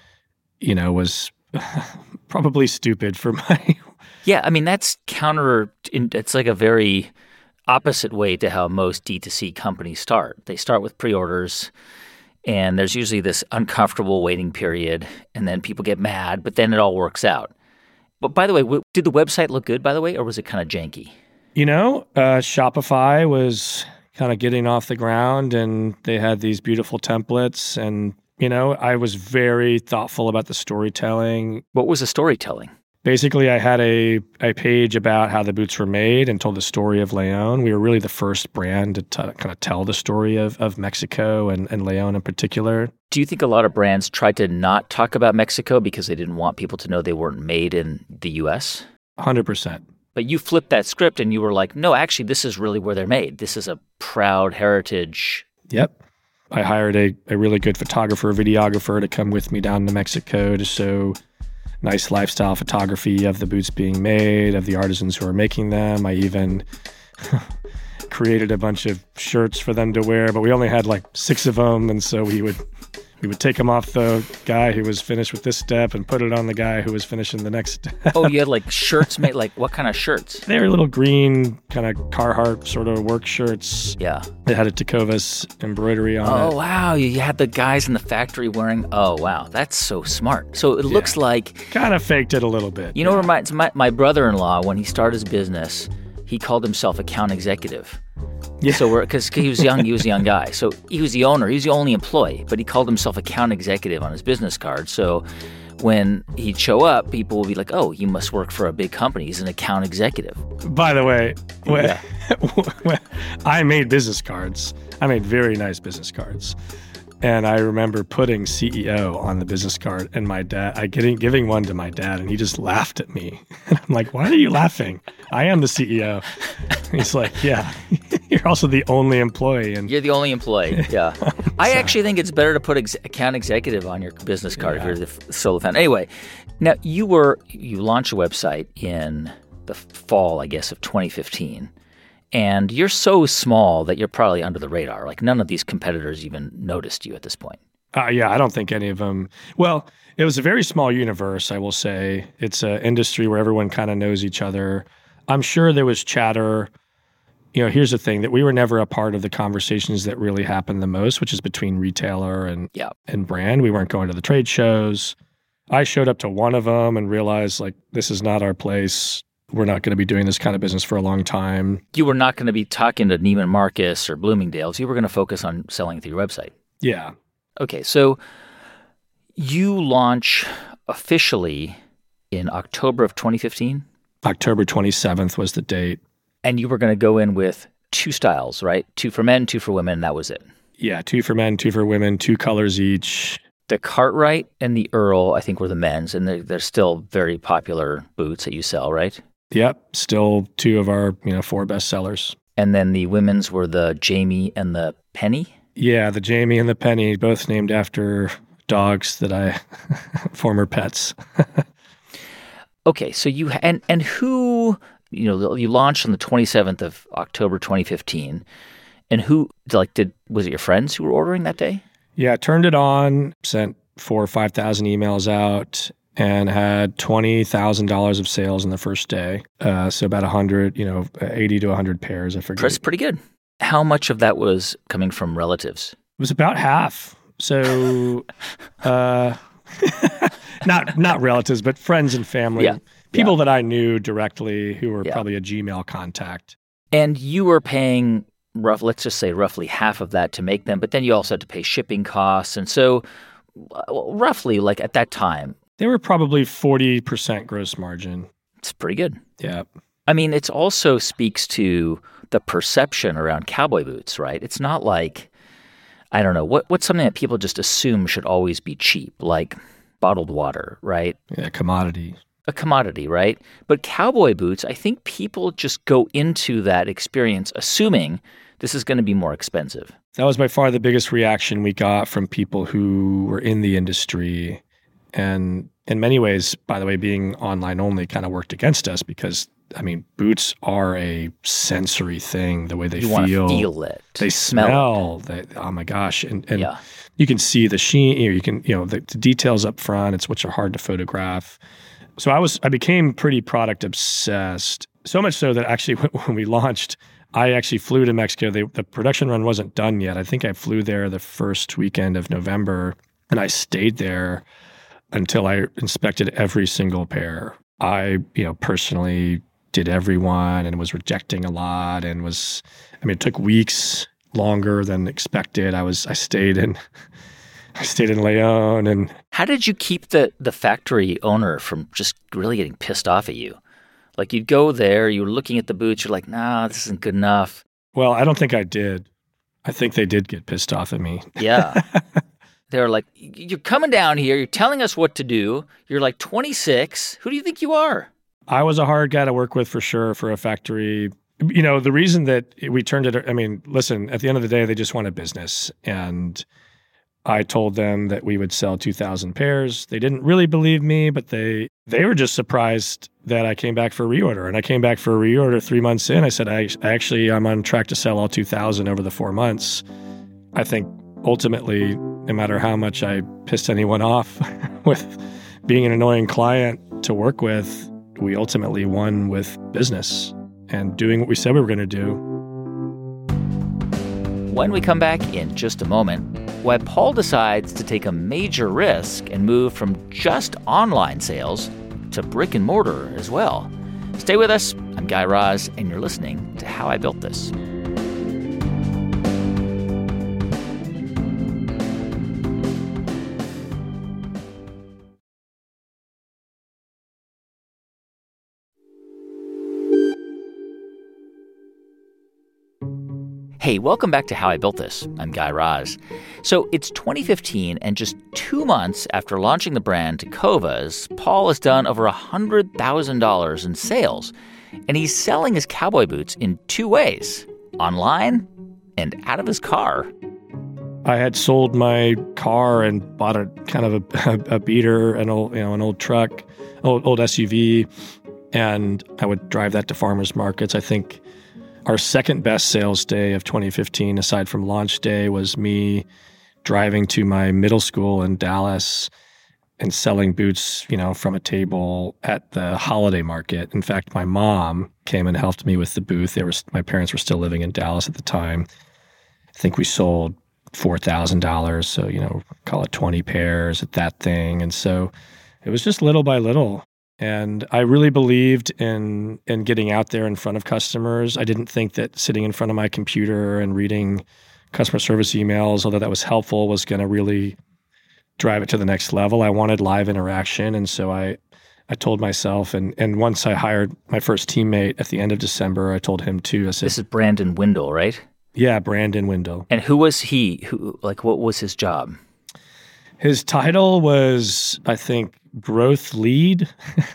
was probably stupid for my... Yeah, I mean, that's it's like a very opposite way to how most D2C companies start. They start with pre-orders, and there's usually this uncomfortable waiting period, and then people get mad, but then it all works out. But by the way, did the website look good, by the way, or was it kind of janky? Shopify was kind of getting off the ground, and they had these beautiful templates, and I was very thoughtful about the storytelling. What was the storytelling? Basically, I had a page about how the boots were made and told the story of León. We were really the first brand to kind of tell the story of Mexico and León in particular. Do you think a lot of brands tried to not talk about Mexico because they didn't want people to know they weren't made in the U.S.? 100%. But you flipped that script and you were like, no, actually, this is really where they're made. This is a proud heritage. Yep. I hired a really good photographer, videographer to come with me down to Mexico to show nice lifestyle photography of the boots being made, of the artisans who are making them. I even created a bunch of shirts for them to wear, but we only had like 6 of them, and so we would take them off the guy who was finished with this step and put it on the guy who was finishing the next step. Oh, you had like shirts made, like what kind of shirts? They were little green kind of Carhartt sort of work shirts. Yeah. They had a Tecovas embroidery on it. Oh, wow. You had the guys in the factory wearing, oh, wow. That's so smart. So it looks like... Kind of faked it a little bit. You know, reminds my brother-in-law, when he started his business, he called himself account executive. Yeah. So because he was young, he was a young guy. So he was the owner, he was the only employee, but he called himself account executive on his business card. So when he'd show up, people would be like, oh, he must work for a big company. He's an account executive. By the way, when I made business cards, I made very nice business cards. And I remember putting CEO on the business card, and my dad, giving one to my dad, and he just laughed at me. And I'm like, why are you laughing? I am the CEO. He's like, yeah, you're also the only employee. And you're the only employee, yeah. I actually think it's better to put account executive on your business card if you're the solo founder. Anyway, now you launched a website in the fall, I guess, of 2015. And you're so small that you're probably under the radar. Like none of these competitors even noticed you at this point. Yeah, I don't think any of them. Well, it was a very small universe, I will say. It's an industry where everyone kind of knows each other. I'm sure there was chatter. Here's the thing, that we were never a part of the conversations that really happened the most, which is between retailer and brand. We weren't going to the trade shows. I showed up to one of them and realized, like, this is not our place. We're not going to be doing this kind of business for a long time. You were not going to be talking to Neiman Marcus or Bloomingdale's. You were going to focus on selling through your website. Yeah. Okay, so you launch officially in October of 2015? October 27th was the date. And you were going to go in with 2 styles, right? 2 for men, 2 for women, and that was it? Yeah, 2 for men, 2 for women, 2 colors each. The Cartwright and the Earl, I think, were the men's, and they're still very popular boots that you sell, right? Yep, still 2 of our 4 best sellers. And then the women's were the Jamie and the Penny? Yeah, the Jamie and the Penny, both named after dogs that I former pets. Okay, so you and who, you launched on the 27th of October 2015, and who was it your friends who were ordering that day? Yeah, turned it on, sent 4,000 or 5,000 emails out, and had $20,000 of sales in the first day. So about 100, 80 to 100 pairs, I forget. That's pretty good. How much of that was coming from relatives? It was about half. So not relatives, but friends and family. Yeah. People that I knew directly who were probably a Gmail contact. And you were paying, let's just say roughly half of that to make them, but then you also had to pay shipping costs. And so roughly, like at that time, they were probably 40% gross margin. It's pretty good. Yeah. I mean, it also speaks to the perception around cowboy boots, right? It's not like, I don't know, what's something that people just assume should always be cheap, like bottled water, right? Yeah, commodity. A commodity, right? But cowboy boots, I think people just go into that experience assuming this is going to be more expensive. That was by far the biggest reaction we got from people who were in the industry. And in many ways, by the way, being online only kind of worked against us because, I mean, boots are a sensory thing, the way they feel. You want to feel it. They smell. Oh my gosh. And you can see the sheen, you can, the details up front, which are hard to photograph. So I became pretty product obsessed. So much so that actually when we launched, I actually flew to Mexico. The production run wasn't done yet. I think I flew there the first weekend of November, and I stayed there until I inspected every single pair. I, personally did every one and was rejecting a lot and it took weeks longer than expected. I stayed in León. And how did you keep the factory owner from just really getting pissed off at you? Like, you'd go there, you were looking at the boots, you're like, nah, this isn't good enough. Well, I don't think I did. I think they did get pissed off at me. Yeah. They're like, you're coming down here, you're telling us what to do. You're like 26. Who do you think you are? I was a hard guy to work with for sure for a factory. The reason that we turned it, listen, at the end of the day, they just wanted business. And I told them that we would sell 2,000 pairs. They didn't really believe me, but they were just surprised that I came back for a reorder. And I came back for a reorder 3 months in. I said, I'm on track to sell all 2,000 over the 4 months. I think ultimately, no matter how much I pissed anyone off with being an annoying client to work with, we ultimately won with business and doing what we said we were going to do. When we come back in just a moment, why Paul decides to take a major risk and move from just online sales to brick and mortar as well. Stay with us. I'm Guy Raz, and you're listening to How I Built This. Hey, welcome back to How I Built This. I'm Guy Raz. So it's 2015, and just 2 months after launching the brand to Tecovas, Paul has done over $100,000 in sales. And he's selling his cowboy boots in 2 ways, online and out of his car. I had sold my car and bought a kind of a beater, an old truck, old SUV, and I would drive that to farmers markets. I think our second best sales day of 2015, aside from launch day, was me driving to my middle school in Dallas and selling boots, from a table at the holiday market. In fact, my mom came and helped me with the booth. My parents were still living in Dallas at the time. I think we sold $4,000, so, call it 20 pairs at that thing. And so it was just little by little. And I really believed in getting out there in front of customers. I didn't think that sitting in front of my computer and reading customer service emails, although that was helpful, was going to really drive it to the next level. I wanted live interaction. And so I told myself, and once I hired my first teammate at the end of December, I told him too. I said, this is Brandon Wendell, right? Yeah, Brandon Wendell. And who was he? What was his job? His title was, I think, growth lead.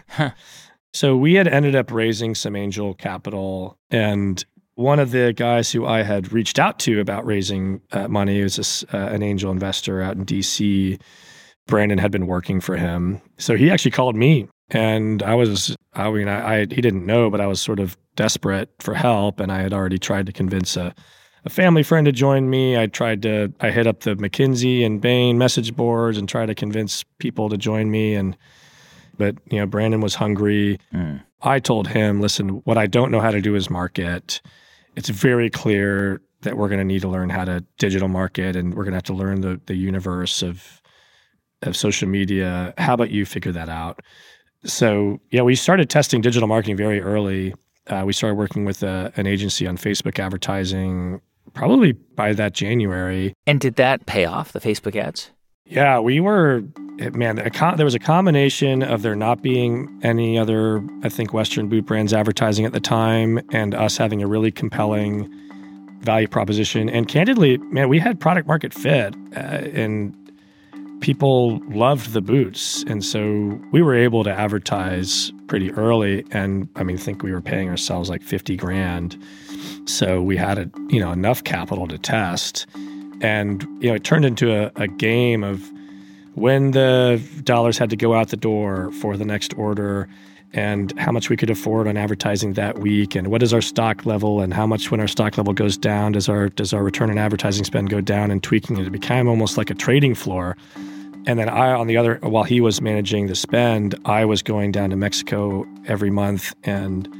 So we had ended up raising some angel capital, and one of the guys who I had reached out to about raising money was an angel investor out in DC. Brandon had been working for him. So he actually called me, and he didn't know, but I was sort of desperate for help, and I had already tried to convince a family friend to join me. I hit up the McKinsey and Bain message boards and tried to convince people to join me. But Brandon was hungry. I told him, listen, what I don't know how to do is market. It's very clear that we're going to need to learn how to digital market, and we're going to have to learn the universe of social media. How about you figure that out? So we started testing digital marketing very early. We started working with an agency on Facebook advertising probably by that January. And did that pay off, the Facebook ads? Yeah, there was a combination of there not being any other, I think, Western boot brands advertising at the time, and us having a really compelling value proposition. And candidly, we had product market fit, and people loved the boots. And so we were able to advertise pretty early, and I think we were paying ourselves like $50,000. So we had enough capital to test. And it turned into a game of when the dollars had to go out the door for the next order, and how much we could afford on advertising that week, and what is our stock level, and how much, when our stock level goes down, does our return on advertising spend go down, and tweaking it. It became almost like a trading floor. And then while he was managing the spend, I was going down to Mexico every month, and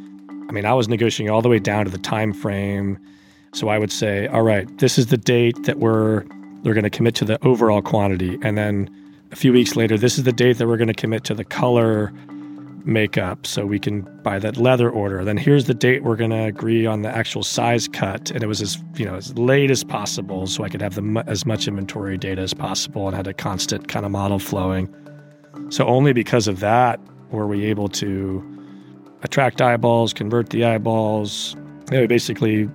I mean, I was negotiating all the way down to the time frame. So I would say, all right, this is the date that they're going to commit to the overall quantity. And then a few weeks later, this is the date that we're going to commit to the color makeup so we can buy that leather order. Then here's the date we're going to agree on the actual size cut. And it was as late as possible so I could have as much inventory data as possible and had a constant kind of model flowing. So only because of that were we able to attract eyeballs, convert the eyeballs. We basically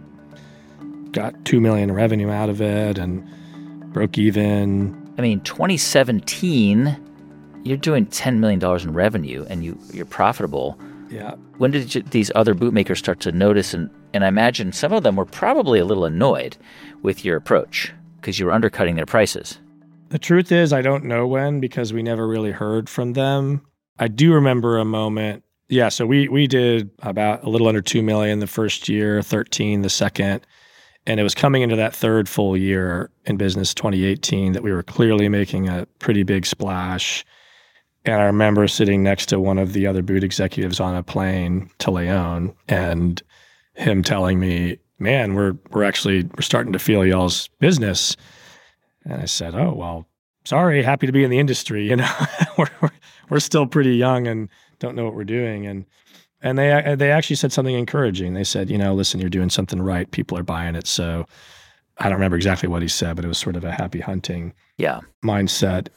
got $2 million in revenue out of it and broke even. I mean, 2017, you're doing $10 million in revenue and you're profitable. Yeah. When did these other boot makers start to notice? And I imagine some of them were probably a little annoyed with your approach because you were undercutting their prices. The truth is, I don't know when because we never really heard from them. I do remember a moment. Yeah, so we did about a little under $2 million the first year, 13 the second. And it was coming into that third full year in business, 2018, that we were clearly making a pretty big splash. And I remember sitting next to one of the other boot executives on a plane to León and him telling me, man, we're starting to feel y'all's business. And I said, oh, well, sorry, happy to be in the industry. We're still pretty young and don't know what we're doing. And they actually said something encouraging. They said, listen, you're doing something right. People are buying it. So I don't remember exactly what he said, but it was sort of a happy hunting mindset.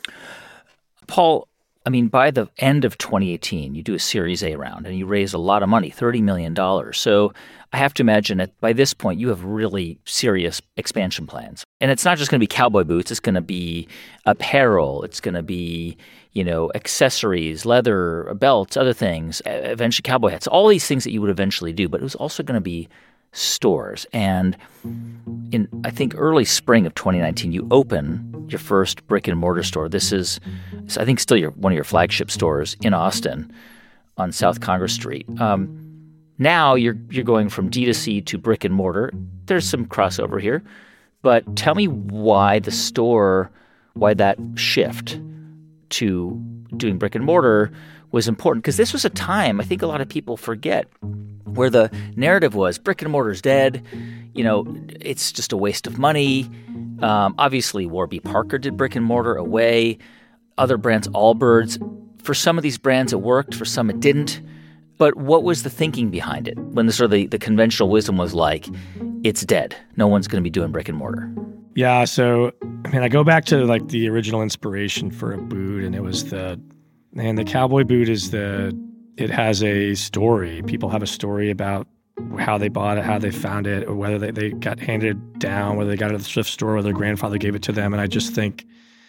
Paul, I mean, by the end of 2018, you do a Series A round and you raise a lot of money, $30 million. So I have to imagine that by this point, you have really serious expansion plans. And it's not just going to be cowboy boots. It's going to be apparel. It's going to be, accessories, leather, belts, other things, eventually cowboy hats, all these things that you would eventually do. But it was also going to be stores. And in, I think, early spring of 2019, you open your first brick and mortar store. This is, I think, still one of your flagship stores in Austin on South Congress Street. Now you're going from D2C to brick and mortar. There's some crossover here. But tell me why that shift to doing brick and mortar was important. Because this was a time, I think a lot of people forget, where the narrative was brick and mortar's dead. It's just a waste of money. Obviously, Warby Parker did brick and mortar away. Other brands, Allbirds. For some of these brands, it worked. For some, it didn't. But what was the thinking behind it when the conventional wisdom was like, it's dead. No one's going to be doing brick and mortar? Yeah, so, I go back to the original inspiration for a boot, and it was the cowboy boot it has a story. People have a story about how they bought it, how they found it, or whether they got handed down, whether they got it at the thrift store, or their grandfather gave it to them. And I just think,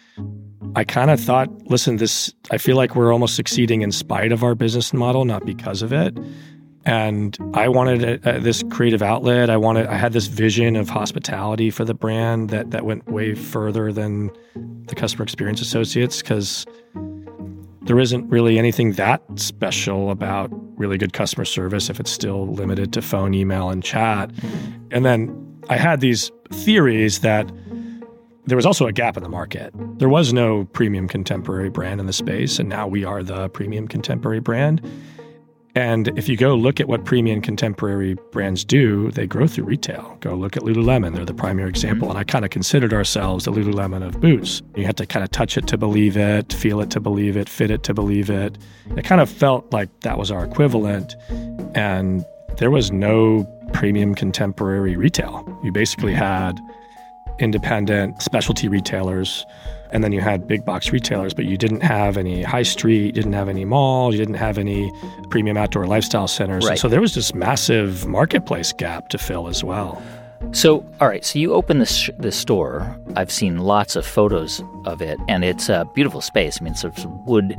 I kind of thought, listen, I feel like we're almost succeeding in spite of our business model, not because of it. And I wanted this creative outlet. I had this vision of hospitality for the brand that went way further than the customer experience associates, because there isn't really anything that special about really good customer service if it's still limited to phone, email, and chat. And then I had these theories that there was also a gap in the market. There was no premium contemporary brand in the space, and now we are the premium contemporary brand. And if you go look at what premium contemporary brands do, they grow through retail. Go look at Lululemon. They're the primary example. And I kind of considered ourselves the Lululemon of boots. You had to kind of touch it to believe it, feel it to believe it, fit it to believe it. It kind of felt like that was our equivalent. And there was no premium contemporary retail. You basically had independent specialty retailers, and then you had big box retailers, but you didn't have any high street, you didn't have any mall, you didn't have any premium outdoor lifestyle centers. Right. So there was this massive marketplace gap to fill as well. So, all right, so you open this store. I've seen lots of photos of it, and it's a beautiful space. Sort of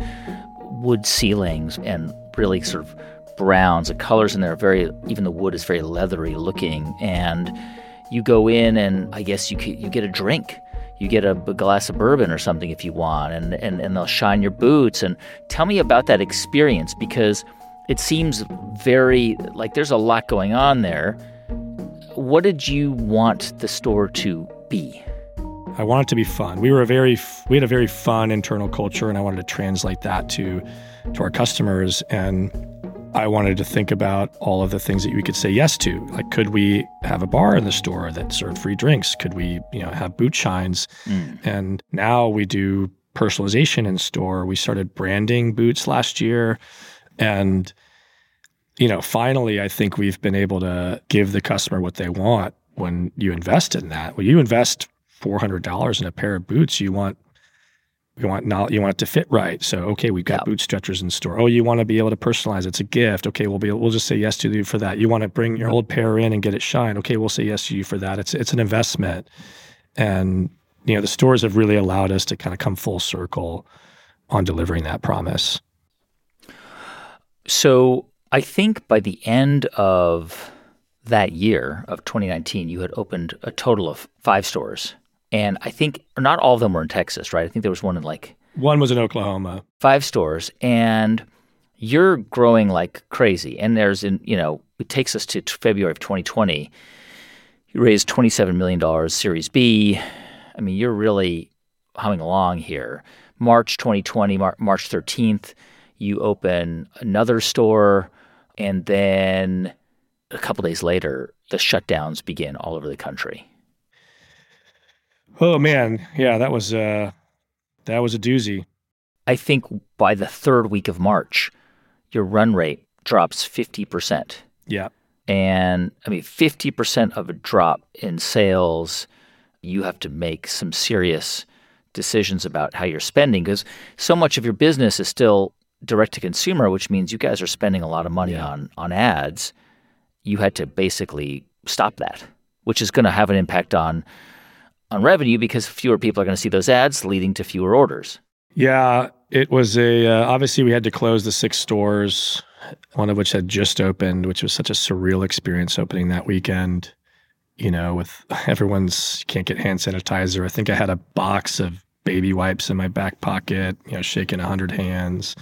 wood ceilings and really sort of browns. The colors in there are even the wood is very leathery looking. And you go in and I guess you get a drink. You get a glass of bourbon or something if you want, and they'll shine your boots. And tell me about that experience, because it seems very like there's a lot going on there. What did you want the store to be? I want it to be fun. We had a very fun internal culture, and I wanted to translate that to our customers. And I wanted to think about all of the things that we could say yes to. Like, could we have a bar in the store that served free drinks? Could we, have boot shines? And now we do personalization in store. We started branding boots last year. And, finally, I think we've been able to give the customer what they want when you invest in that. When you invest $400 in a pair of boots, you want it to fit right. So, okay, we've got boot stretchers in store. Oh, you want to be able to personalize. It's a gift. Okay, we'll just say yes to you for that. You want to bring your old pair in and get it shined. Okay, we'll say yes to you for that. It's an investment. And, the stores have really allowed us to kind of come full circle on delivering that promise. So I think by the end of that year of 2019, you had opened a total of 5 stores. And I think not all of them were in Texas, right? I think there was one in One was in Oklahoma. 5 stores. And you're growing like crazy. And it takes us to February of 2020. You raised $27 million Series B. I mean, you're really humming along here. March 2020, March 13th, you open another store. And then a couple days later, the shutdowns begin all over the country. Oh man, yeah, that was a doozy. I think by the 3rd week of March, your run rate drops 50%. Yeah. And 50% of a drop in sales, you have to make some serious decisions about how you're spending, because so much of your business is still direct to consumer, which means you guys are spending a lot of money on ads. You had to basically stop that, which is going to have an impact on revenue because fewer people are going to see those ads, leading to fewer orders. Yeah, it was obviously we had to close the 6 stores, one of which had just opened, which was such a surreal experience opening that weekend, with you can't get hand sanitizer. I think I had a box of baby wipes in my back pocket, shaking 100 hands.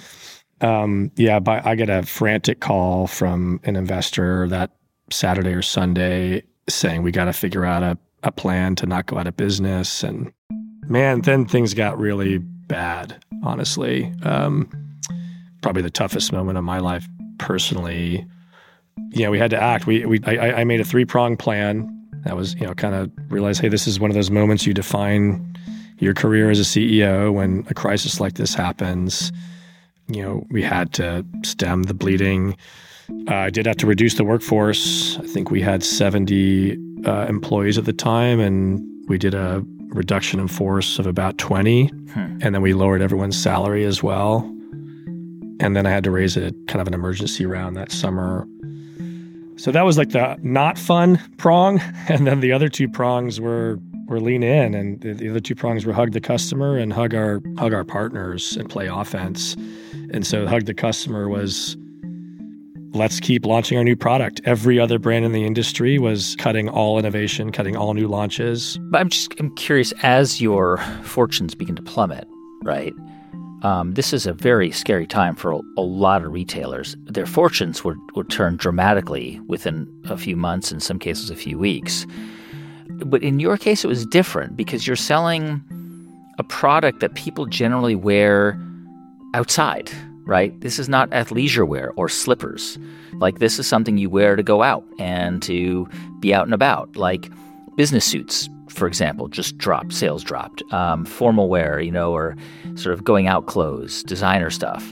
I get a frantic call from an investor that Saturday or Sunday saying we got to figure out a plan to not go out of business. And man, then things got really bad, honestly. Probably the toughest moment of my life personally. We had to act. I made a 3-pronged plan. That was, kind of realize, hey, this is one of those moments you define your career as a CEO when a crisis like this happens. We had to stem the bleeding. I did have to reduce the workforce. I think we had 70 employees at the time, and we did a reduction in force of about 20. And then we lowered everyone's salary as well. And then I had to raise a kind of an emergency round that summer. So that was like the not fun prong. And then the other 2 prongs were lean in, and the other 2 prongs were hug the customer and hug our partners and play offense. And so hug the customer was, let's keep launching our new product. Every other brand in the industry was cutting all innovation, cutting all new launches. But I'm curious, as your fortunes begin to plummet, right? This is a very scary time for a lot of retailers. Their fortunes would turn dramatically within a few months, in some cases a few weeks. But in your case, it was different because you're selling a product that people generally wear outside, right? This is not athleisure wear or slippers. Like, this is something you wear to go out and to be out and about. Like business suits, for example, sales dropped. Formal wear, or sort of going out clothes, designer stuff.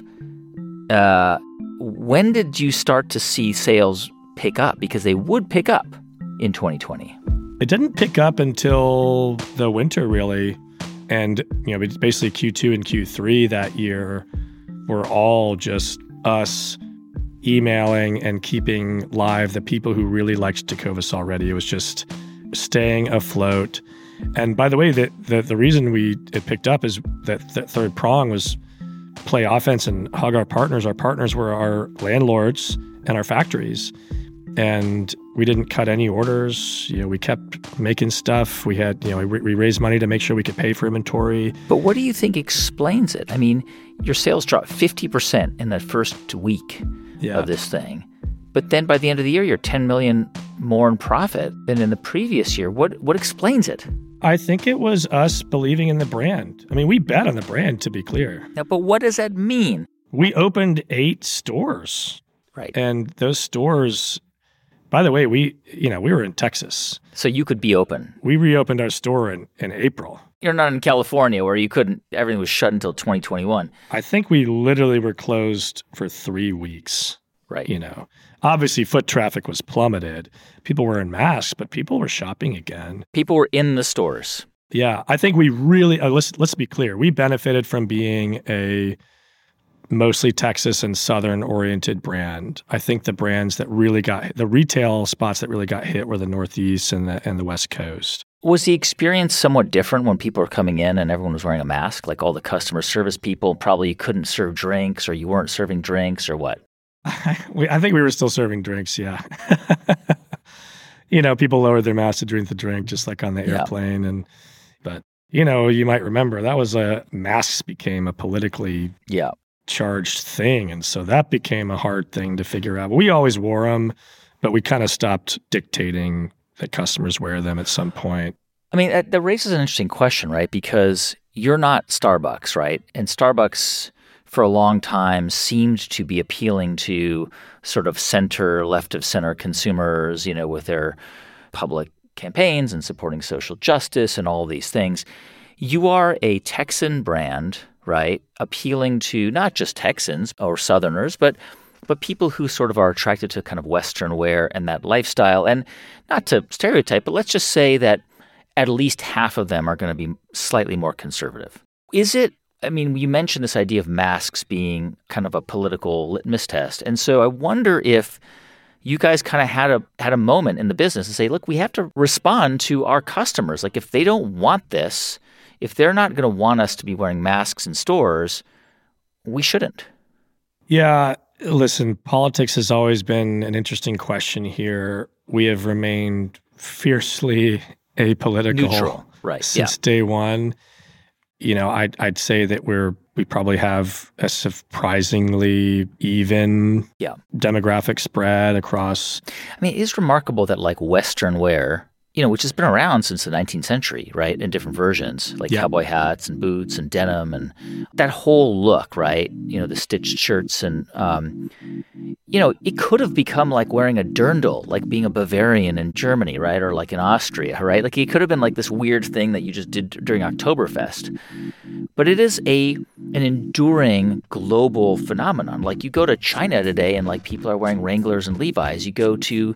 When did you start to see sales pick up? Because they would pick up in 2020. It didn't pick up until the winter, really. And, basically Q2 and Q3 that year were all just us emailing and keeping live the people who really liked Tecovas already. It was just staying afloat. And by the way, the reason it picked up is that 3rd prong was play offense and hug our partners. Our partners were our landlords and our factories. And we didn't cut any orders. We kept making stuff. We had, we raised money to make sure we could pay for inventory. But what do you think explains it? I mean, your sales dropped 50% in that first week of this thing. But then by the end of the year, you're $10 million more in profit than in the previous year. What explains it? I think it was us believing in the brand. I mean, we bet on the brand, to be clear. Now, but what does that mean? We opened 8 stores. Right. And those stores, by the way, we were in Texas. So you could be open. We reopened our store in April. You're not in California where you couldn't, everything was shut until 2021. I think we literally were closed for 3 weeks. Right. Obviously foot traffic was plummeted. People were in masks, but people were shopping again. People were in the stores. Yeah. I think we really, let's be clear. We benefited from being a mostly Texas and Southern oriented brand. I think the brands that really the retail spots that really got hit were the Northeast and the West Coast. Was the experience somewhat different when people were coming in and everyone was wearing a mask? Like all the customer service people, probably you couldn't serve drinks or you weren't serving drinks or what? I think we were still serving drinks, yeah. People lowered their masks to drink the drink, just like on the airplane. But you might remember that was masks became a politically charged thing. And so that became a hard thing to figure out. We always wore them, but we kind of stopped dictating that customers wear them at some point. I mean, that raises an interesting question, right? Because you're not Starbucks, right? And Starbucks for a long time seemed to be appealing to sort of left of center consumers, with their public campaigns and supporting social justice and all these things. You are a Texan brand, right? Appealing to not just Texans or Southerners, but people who sort of are attracted to kind of Western wear and that lifestyle. And not to stereotype, but let's just say that at least half of them are going to be slightly more conservative. You mentioned this idea of masks being kind of a political litmus test. And so I wonder if you guys kind of had a moment in the business and say, look, we have to respond to our customers. Like if they don't want this, if they're not going to want us to be wearing masks in stores, we shouldn't. Yeah. Listen, politics has always been an interesting question here. We have remained fiercely apolitical. Neutral, right? Since day one. I'd say that we probably have a surprisingly even demographic spread across. I mean, it is remarkable that like Western wear, which has been around since the 19th century, right, in different versions, like cowboy hats and boots and denim and that whole look, right, the stitched shirts and, it could have become like wearing a dirndl, like being a Bavarian in Germany, right, or like in Austria, right? Like it could have been like this weird thing that you just did during Oktoberfest. But it is an enduring global phenomenon. Like you go to China today and like people are wearing Wranglers and Levi's. You go to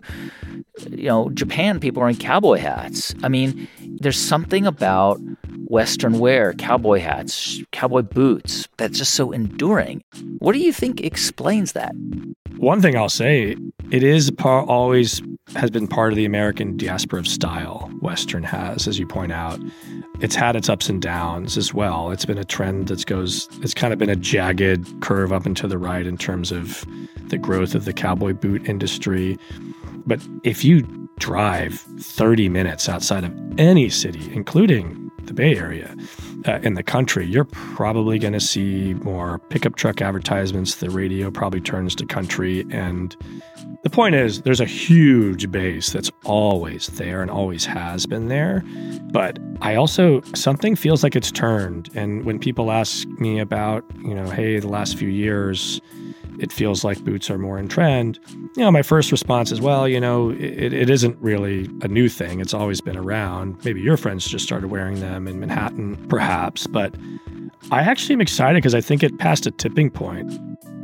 Japan, people are wearing cowboy hats. I mean, there's something about Western wear, cowboy hats, cowboy boots that's just so enduring. What do you think explains that? One thing I'll say, it is always has been part of the American diaspora of style. Western has, as you point out. It's had its ups and downs as well. It's been a trend it's kind of been a jagged curve up and to the right in terms of the growth of the cowboy boot industry. But if you drive 30 minutes outside of any city, including the Bay Area, in the country, you're probably going to see more pickup truck advertisements. The radio probably turns to country. And the point is, there's a huge base that's always there and always has been there. But something feels like it's turned. And when people ask me about, hey, the last few years, it feels like boots are more in trend. My first response is, well, it isn't really a new thing. It's always been around. Maybe your friends just started wearing them in Manhattan, perhaps. But I actually am excited because I think it passed a tipping point.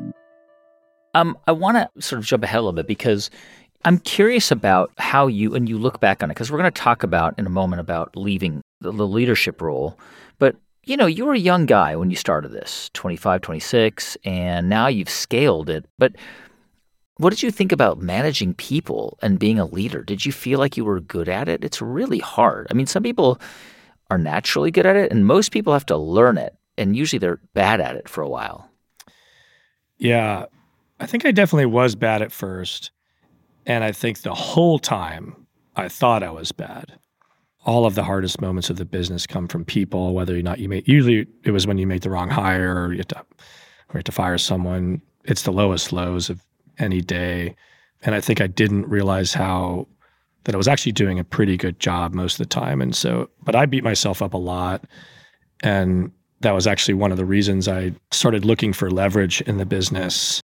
I want to sort of jump ahead a little bit because I'm curious about how you look back on it, because we're going to talk about in a moment about leaving the leadership role. But you were a young guy when you started this, 25, 26, and now you've scaled it. But what did you think about managing people and being a leader? Did you feel like you were good at it? It's really hard. I mean, some people are naturally good at it, and most people have to learn it, and usually they're bad at it for a while. Yeah, I think I definitely was bad at first, and I think the whole time I thought I was bad. All of the hardest moments of the business come from people, whether or not usually it was when you make the wrong hire or you have to fire someone. It's the lowest lows of any day. And I think I didn't realize that I was actually doing a pretty good job most of the time. But I beat myself up a lot. And that was actually one of the reasons I started looking for leverage in the business.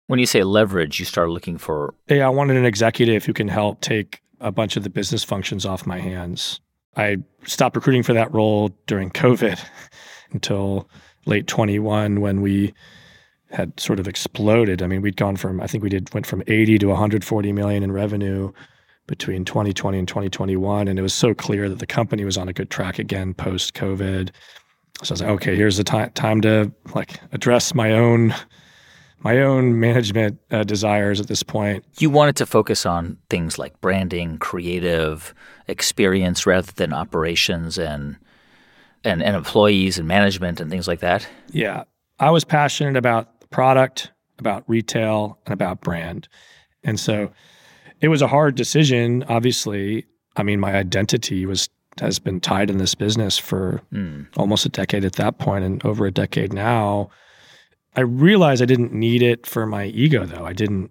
When you say leverage, you start looking for... Hey, I wanted an executive who can help take a bunch of the business functions off my hands. I stopped recruiting for that role during COVID until late 21 when we had sort of exploded. I mean, we'd gone from, I think went from 80 to 140 million in revenue between 2020 and 2021. And it was so clear that the company was on a good track again post-COVID. So I was like, okay, here's the time to like address my own management desires at this point. You wanted to focus on things like branding, creative experience rather than operations and employees and management and things like that? Yeah. I was passionate about the product, about retail, and about brand. And so it was a hard decision, obviously. I mean, my identity has been tied in this business for almost a decade at that point and over a decade now. I realized I didn't need it for my ego, though. I didn't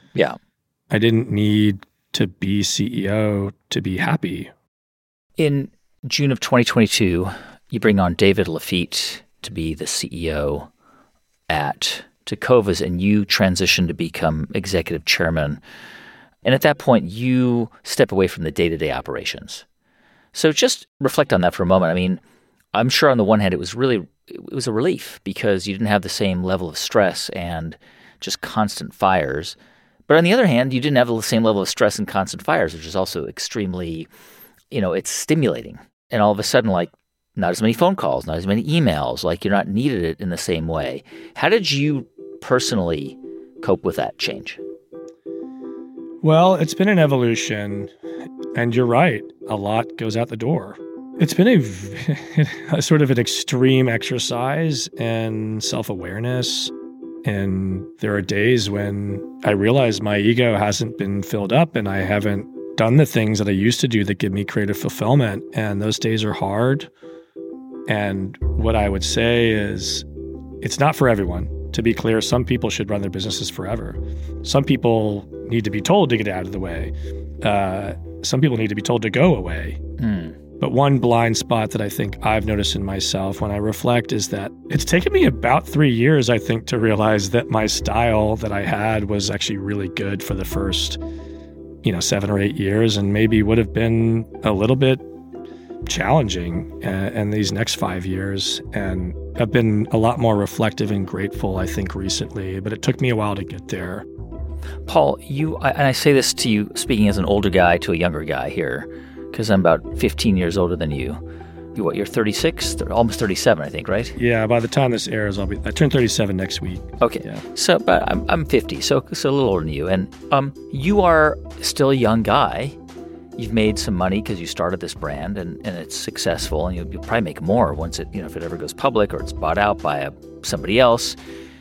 need to be CEO to be happy. In June of 2022, you bring on David Lafitte to be the CEO at Tecovas, and you transition to become executive chairman. And at that point, you step away from the day-to-day operations. So just reflect on that for a moment. I mean, I'm sure on the one hand, it was a relief because you didn't have the same level of stress and just constant fires. But on the other hand, you didn't have the same level of stress and constant fires, which is also extremely, it's stimulating. And all of a sudden, like, not as many phone calls, not as many emails, like you're not needed it in the same way. How did you personally cope with that change? Well, it's been an evolution, and you're right. A lot goes out the door. It's been a sort of an extreme exercise in self-awareness. And there are days when I realize my ego hasn't been filled up and I haven't done the things that I used to do that give me creative fulfillment. And those days are hard. And what I would say is it's not for everyone. To be clear, some people should run their businesses forever. Some people need to be told to get out of the way. Some people need to be told to go away. But one blind spot that I think I've noticed in myself when I reflect is that it's taken me about 3 years, I think, to realize that my style that I had was actually really good for the first, 7 or 8 years, and maybe would have been a little bit challenging in these next 5 years. And I've been a lot more reflective and grateful, I think, recently, but it took me a while to get there. Paul, and I say this to you speaking as an older guy to a younger guy here, because I'm about 15 years older than you. You're 36, almost 37, I think, right? Yeah, by the time this airs, I turn 37 next week. Okay, yeah. So, but I'm 50, so a little older than you. And you are still a young guy. You've made some money because you started this brand, and it's successful, and you'll probably make more once it, if it ever goes public or it's bought out by somebody else.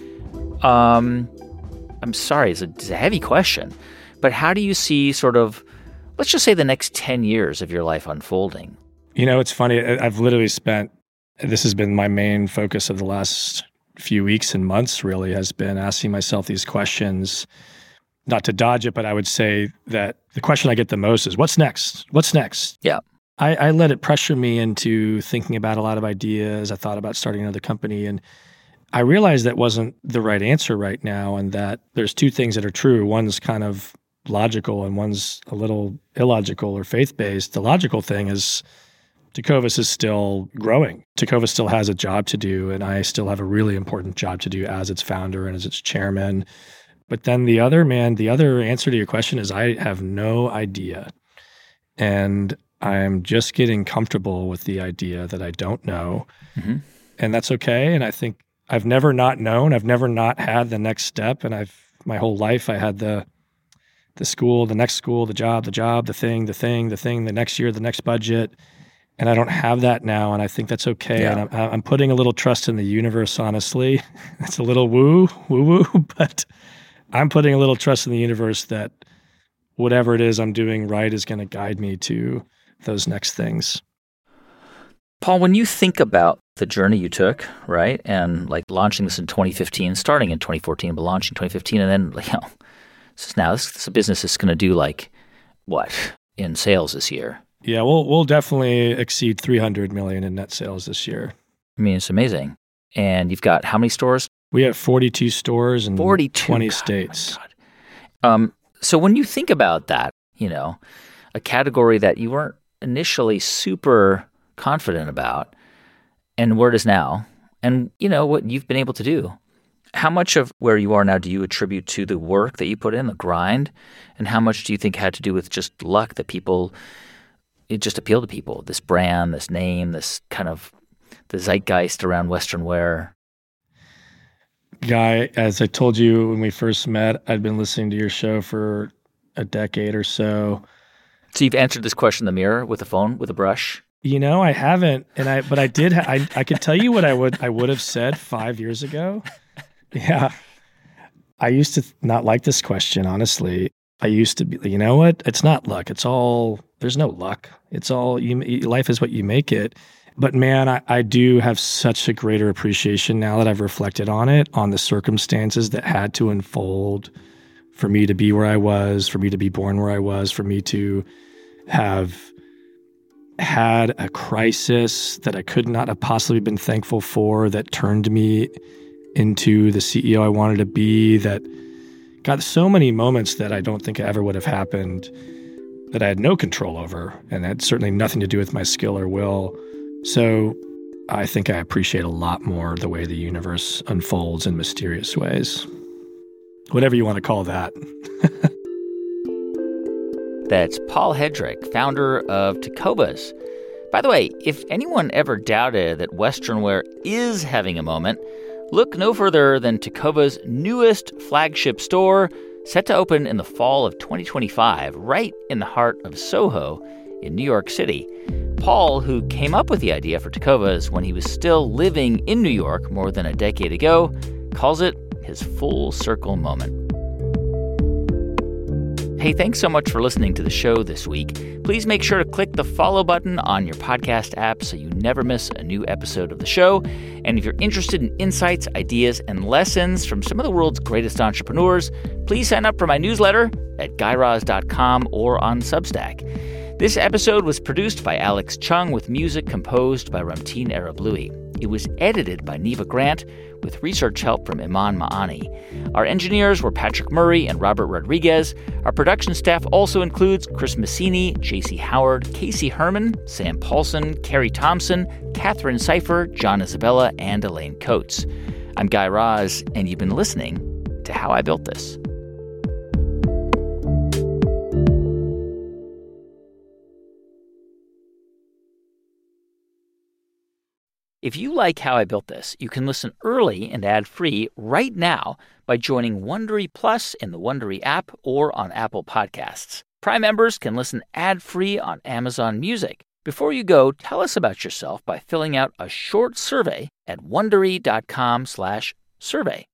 I'm sorry, it's a heavy question, but how do you see sort of, let's just say, the next 10 years of your life unfolding? It's funny. I've literally this has been my main focus of the last few weeks and months, really, has been asking myself these questions, not to dodge it, but I would say that the question I get the most is, what's next? What's next? Yeah. I let it pressure me into thinking about a lot of ideas. I thought about starting another company, and I realized that wasn't the right answer right now, and that there's two things that are true. One's kind of logical and one's a little illogical or faith-based. The logical thing is Tecovas is still growing. Tecovas still has a job to do, and I still have a really important job to do as its founder and as its chairman. But then the other answer to your question is I have no idea. And I'm just getting comfortable with the idea that I don't know. Mm-hmm. And that's okay. And I think I've never not known. I've never not had the next step. And my whole life I had the school, the next school, the job, the thing, the next year, the next budget. And I don't have that now. And I think that's okay. Yeah. And I'm putting a little trust in the universe, honestly. It's a little woo-woo, but I'm putting a little trust in the universe that whatever it is I'm doing right is going to guide me to those next things. Paul, when you think about the journey you took, right, and like launching this in 2015, starting in 2014, but launching in 2015, and then, this is a business that's going to do like what in sales this year? Yeah, we'll definitely exceed 300 million in net sales this year. I mean, it's amazing. And you've got how many stores? We have 42 stores in 42. 20 states. So when you think about that, a category that you weren't initially super confident about and where it is now, and what you've been able to do, how much of where you are now do you attribute to the work that you put in, the grind, and how much do you think had to do with just luck that it just appealed to people, this brand, this name, this kind of the zeitgeist around Western wear? Guy, as I told you when we first met, I'd been listening to your show for a decade or so. So you've answered this question in the mirror with a phone, with a brush? I haven't, but I did. I could tell you what I would have said 5 years ago. Yeah, I used to not like this question. Honestly, I used to be. You know what? It's not luck. It's all. There's no luck. It's all. Life is what you make it. But man, I do have such a greater appreciation now that I've reflected on it, on the circumstances that had to unfold for me to be where I was, for me to be born where I was, for me to have had a crisis that I could not have possibly been thankful for, that turned me into the CEO I wanted to be, that got so many moments that I don't think ever would have happened, that I had no control over, and had certainly nothing to do with my skill or will. So I think I appreciate a lot more the way the universe unfolds in mysterious ways. Whatever you want to call that. That's Paul Hedrick, founder of Tecovas. By the way, if anyone ever doubted that Western wear is having a moment, look no further than Tecovas' newest flagship store, set to open in the fall of 2025, right in the heart of Soho in New York City. Paul, who came up with the idea for Tecovas when he was still living in New York more than a decade ago, calls it his full circle moment. Hey, thanks so much for listening to the show this week. Please make sure to click the follow button on your podcast app so you never miss a new episode of the show. And if you're interested in insights, ideas, and lessons from some of the world's greatest entrepreneurs, please sign up for my newsletter at GuyRaz.com or on Substack. This episode was produced by Alex Chung with music composed by Ramtin Arablouei. It was edited by Neva Grant with research help from Iman Ma'ani. Our engineers were Patrick Murray and Robert Rodriguez. Our production staff also includes Chris Messini, J.C. Howard, Casey Herman, Sam Paulson, Carrie Thompson, Catherine Cipher, John Isabella, and Elaine Coates. I'm Guy Raz, and you've been listening to How I Built This. If you like How I Built This, you can listen early and ad-free right now by joining Wondery Plus in the Wondery app or on Apple Podcasts. Prime members can listen ad-free on Amazon Music. Before you go, tell us about yourself by filling out a short survey at Wondery.com/survey.